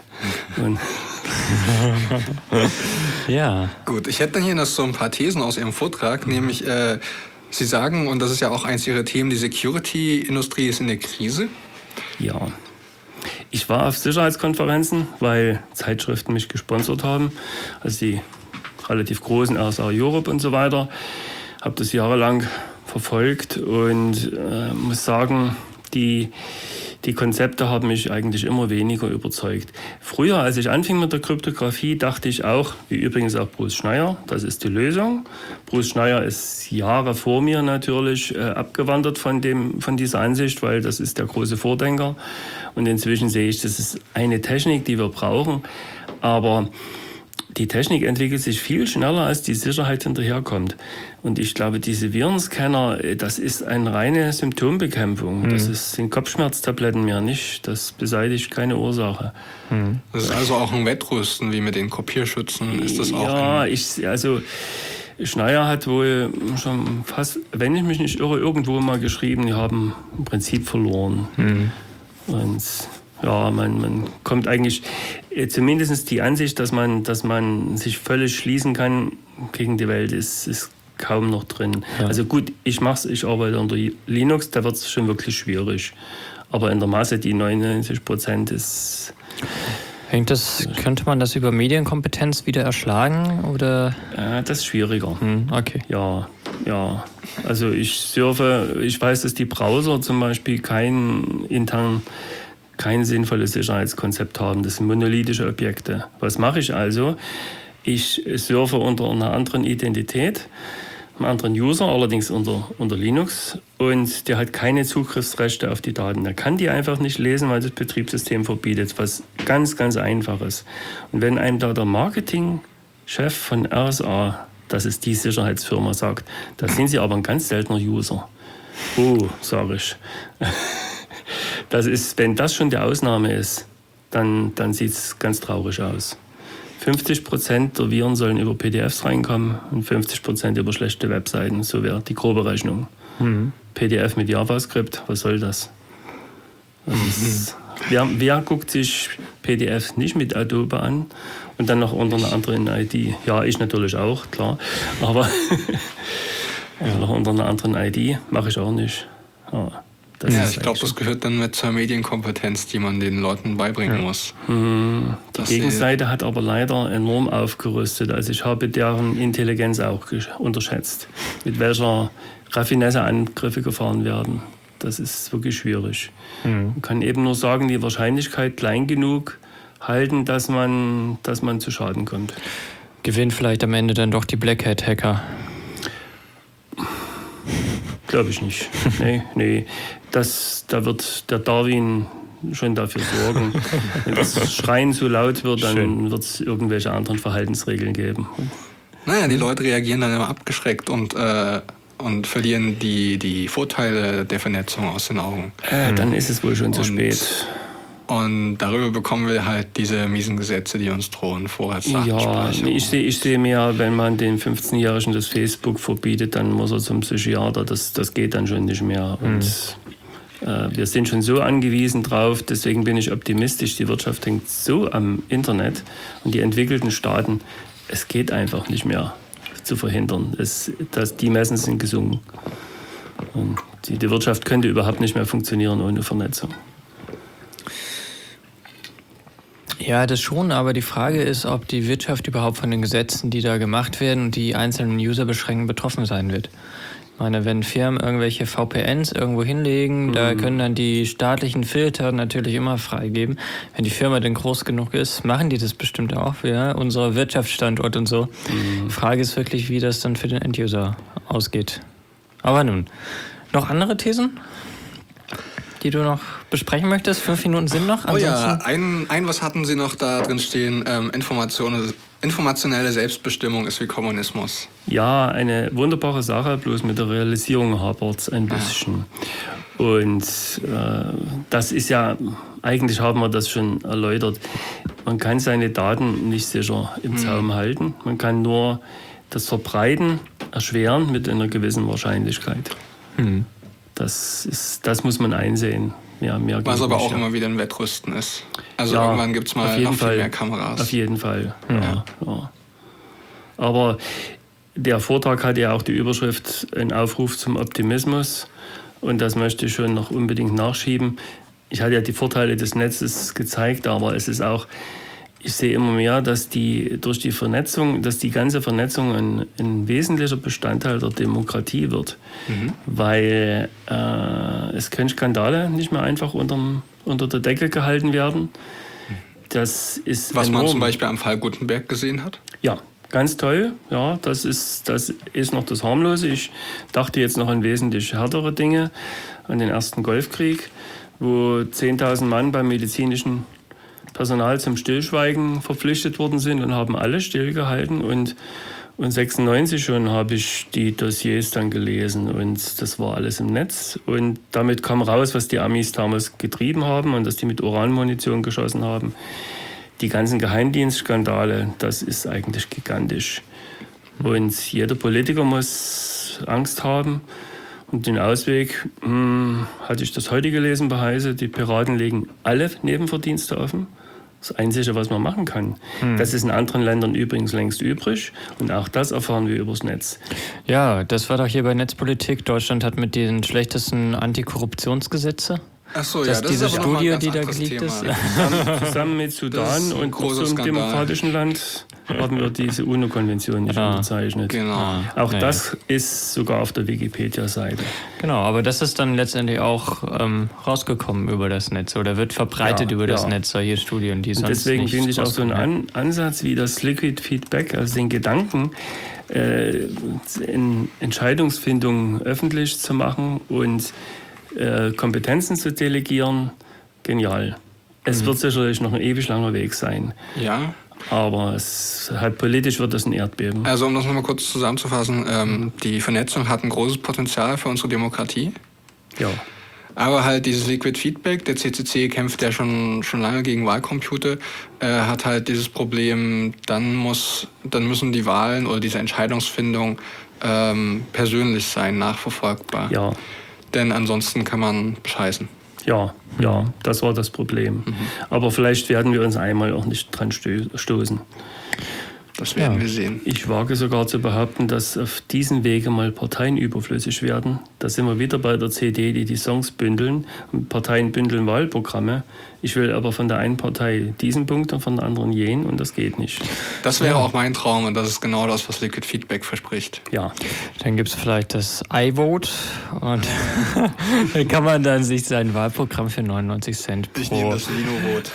Ja. Gut, ich hätte dann hier noch so ein paar Thesen aus Ihrem Vortrag, nämlich Sie sagen, und das ist ja auch eins Ihrer Themen, die Security-Industrie ist in der Krise. Ja. Ich war auf Sicherheitskonferenzen, weil Zeitschriften mich gesponsert haben, also die relativ großen RSA Europe und so weiter. Habe das jahrelang verfolgt und muss sagen, die Konzepte haben mich eigentlich immer weniger überzeugt. Früher, als ich anfing mit der Kryptographie, dachte ich auch, wie übrigens auch Bruce Schneier, das ist die Lösung. Bruce Schneier ist Jahre vor mir natürlich abgewandert von dieser Ansicht, weil das ist der große Vordenker. Und inzwischen sehe ich, das ist eine Technik, die wir brauchen. Aber Die Technik entwickelt sich viel schneller, als die Sicherheit hinterherkommt. Und ich glaube, diese Virenscanner, das ist eine reine Symptombekämpfung. Das sind Kopfschmerztabletten mehr nicht. Das beseitigt keine Ursache. Das ist also auch ein Wettrüsten, wie mit den Kopierschützen. Ist das auch? Ja, Schneier hat wohl schon fast, wenn ich mich nicht irre, irgendwo mal geschrieben, die haben im Prinzip verloren. Und ja, man kommt eigentlich, zumindest die Ansicht, dass man sich völlig schließen kann gegen die Welt, ist kaum noch drin. Ja. Also gut, ich arbeite unter Linux, da wird es schon wirklich schwierig. Aber in der Masse, die 99% ist... Könnte man das über Medienkompetenz wieder erschlagen? Oder? Das ist schwieriger. Okay. Ja. Also ich weiß, dass die Browser zum Beispiel kein sinnvolles Sicherheitskonzept haben. Das sind monolithische Objekte. Was mache ich also? Ich surfe unter einer anderen Identität, einem anderen User, allerdings unter Linux, und der hat keine Zugriffsrechte auf die Daten. Er kann die einfach nicht lesen, weil das Betriebssystem verbietet, was ganz, ganz einfach ist. Und wenn einem da der Marketingchef von RSA, das ist die Sicherheitsfirma, sagt, da sind sie aber ein ganz seltener User. Oh, sage ich. Wenn das schon die Ausnahme ist, dann sieht es ganz traurig aus. 50% der Viren sollen über PDFs reinkommen und 50% über schlechte Webseiten. So wäre die grobe Rechnung. PDF mit JavaScript, was soll das? Wer guckt sich PDFs nicht mit Adobe an und dann noch unter einer anderen ID? Ja, ich natürlich auch, klar. Aber noch unter einer anderen ID mache ich auch nicht. Ich glaube, das gehört dann mit zur Medienkompetenz, die man den Leuten beibringen muss. Die Gegenseite hat aber leider enorm aufgerüstet. Also ich habe deren Intelligenz auch unterschätzt, mit welcher Raffinesse Angriffe gefahren werden. Das ist wirklich schwierig. Man kann eben nur sagen, die Wahrscheinlichkeit klein genug halten, dass man zu Schaden kommt. Gewinnt vielleicht am Ende dann doch die Black Hat-Hacker? Glaube ich nicht. Nee. Da wird der Darwin schon dafür sorgen. Wenn das Schreien zu laut wird, dann wird es irgendwelche anderen Verhaltensregeln geben. Naja, die Leute reagieren dann immer abgeschreckt und verlieren die Vorteile der Vernetzung aus den Augen. Dann ist es wohl schon zu spät. Und darüber bekommen wir halt diese miesen Gesetze, die uns drohen, Vorratsdatenspeicherung. Ja, ich sehe mehr, wenn man den 15-Jährigen das Facebook verbietet, dann muss er zum Psychiater. Das geht dann schon nicht mehr. Und wir sind schon so angewiesen drauf, deswegen bin ich optimistisch. Die Wirtschaft hängt so am Internet und die entwickelten Staaten, es geht einfach nicht mehr zu verhindern. Die Messen sind gesungen. Und die Wirtschaft könnte überhaupt nicht mehr funktionieren ohne Vernetzung. Ja, das schon, aber die Frage ist, ob die Wirtschaft überhaupt von den Gesetzen, die da gemacht werden und die einzelnen User beschränken, betroffen sein wird. Ich meine, wenn Firmen irgendwelche VPNs irgendwo hinlegen, da können dann die staatlichen Filter natürlich immer freigeben. Wenn die Firma denn groß genug ist, machen die das bestimmt auch für unsere Wirtschaftsstandort und so. Die Frage ist wirklich, wie das dann für den Enduser ausgeht. Aber nun, noch andere Thesen, die du noch besprechen möchtest? 5 Minuten sind noch. Ansonsten was hatten Sie noch da drin stehen? Informationelle Selbstbestimmung ist wie Kommunismus. Ja, eine wunderbare Sache, bloß mit der Realisierung hapert es ein bisschen. Und das ist ja, eigentlich haben wir das schon erläutert, man kann seine Daten nicht sicher im Zaum halten. Man kann nur das Verbreiten erschweren mit einer gewissen Wahrscheinlichkeit. Das muss man einsehen. Ja, was aber auch immer wieder ein Wettrüsten ist. Also irgendwann gibt es mal noch viel mehr Kameras. Auf jeden Fall, ja. Aber der Vortrag hat ja auch die Überschrift ein Aufruf zum Optimismus. Und das möchte ich schon noch unbedingt nachschieben. Ich hatte ja die Vorteile des Netzes gezeigt, aber es ist auch, ich sehe immer mehr, dass durch die Vernetzung, dass die ganze Vernetzung ein wesentlicher Bestandteil der Demokratie wird. Weil es können Skandale nicht mehr einfach unter der Decke gehalten werden. Das ist was enorm. Man zum Beispiel am Fall Gutenberg gesehen hat? Ja, ganz toll. Ja, das ist noch das Harmlose. Ich dachte jetzt noch an wesentlich härtere Dinge, an den ersten Golfkrieg, wo 10.000 Mann beim medizinischen Personal zum Stillschweigen verpflichtet worden sind und haben alle stillgehalten. Und 96 schon habe ich die Dossiers dann gelesen und das war alles im Netz. Und damit kam raus, was die Amis damals getrieben haben und dass die mit Uranmunition geschossen haben. Die ganzen Geheimdienstskandale, das ist eigentlich gigantisch. Und jeder Politiker muss Angst haben. Und den Ausweg hatte ich das heute gelesen bei Heise. Die Piraten legen alle Nebenverdienste offen. Das Einzige, was man machen kann. Das ist in anderen Ländern übrigens längst übrig. Und auch das erfahren wir übers Netz. Ja, das war doch hier bei Netzpolitik. Deutschland hat mit den schlechtesten Antikorruptionsgesetze. Ach so, Das ja, das diese ist aber noch mal ein Studie, ganz die da anderes geleakt Thema. ist. Zusammen mit Das Sudan ist ein und großer so einem Skandal. demokratischen Land haben wir diese UNO-Konvention nicht unterzeichnet. Genau. Auch Ja, das ist sogar auf der Wikipedia-Seite. Genau, aber das ist dann letztendlich auch rausgekommen über das Netz oder wird verbreitet Ja, über das ja. Netz, solche Studien, die Und sonst deswegen nicht finde ich auch so einen Ansatz wie das Liquid Feedback, also den Gedanken, in Entscheidungsfindung öffentlich zu machen und Kompetenzen zu delegieren, genial. Es wird sicherlich noch ein ewig langer Weg sein, Ja, aber politisch wird das ein Erdbeben. also um das nochmal kurz zusammenzufassen, die Vernetzung hat ein großes Potenzial für unsere Demokratie. Ja. Aber halt dieses Liquid Feedback, der CCC kämpft ja schon lange gegen Wahlcomputer, hat halt dieses Problem, dann müssen die Wahlen oder diese Entscheidungsfindung persönlich sein, nachverfolgbar. Ja. Denn ansonsten kann man bescheißen. Ja, das war das Problem. Aber vielleicht werden wir uns einmal auch nicht dran stoßen. Das werden wir sehen. Ich wage sogar zu behaupten, dass auf diesem Wege mal Parteien überflüssig werden. Da sind wir wieder bei der CD, die Songs bündeln. Und Parteien bündeln Wahlprogramme. Ich will aber von der einen Partei diesen Punkt und von der anderen jenen und das geht nicht. Das wäre auch mein Traum und das ist genau das, was Liquid Feedback verspricht. Ja, Dann gibt es vielleicht das iVote und dann kann man dann sich sein Wahlprogramm für 99 Cent Ich nehme pro... das Lino-Rot.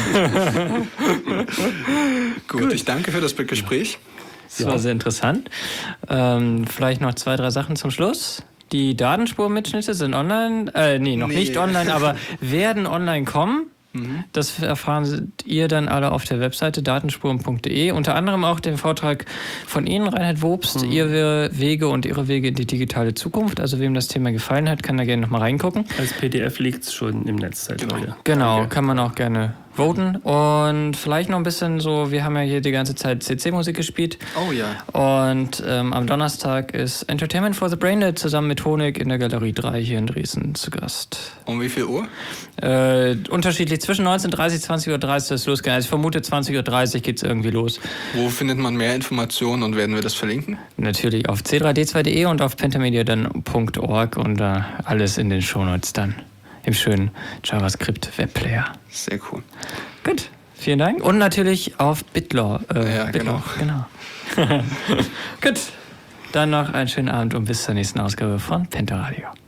Gut, ich danke für das Gespräch. Das war sehr interessant. Vielleicht noch 2, 3 Sachen zum Schluss. Die Datenspurmitschnitte sind online, noch Nee. nicht online, aber werden online kommen. Das erfahren ihr dann alle auf der Webseite datenspuren.de. Unter anderem auch den Vortrag von Ihnen, Reinhard Wobst, Ihre Wege und Ihre Wege in die digitale Zukunft. Also wem das Thema gefallen hat, kann da gerne nochmal reingucken. als PDF liegt es schon im Netz seit heute. Genau, kann man auch gerne voten. Und vielleicht noch ein bisschen so, wir haben ja hier die ganze Zeit CC-Musik gespielt. Oh ja. Und am Donnerstag ist Entertainment for the Braindead zusammen mit Honig in der Galerie 3 hier in Dresden zu Gast. Um wie viel Uhr? Unterschiedlich zwischen 19.30 20.30 Uhr ist es losgegangen. Also ich vermute 20.30 Uhr geht es irgendwie los. Wo findet man mehr Informationen und werden wir das verlinken? Natürlich auf c3d2.de und auf pentamedia.org und alles in den Shownotes dann. Im schönen JavaScript-Webplayer. Sehr cool. Gut, vielen Dank. Und natürlich auf Bitlaw. Ja, Bitlaw, genau. Gut, dann noch einen schönen Abend und bis zur nächsten Ausgabe von Penta Radio.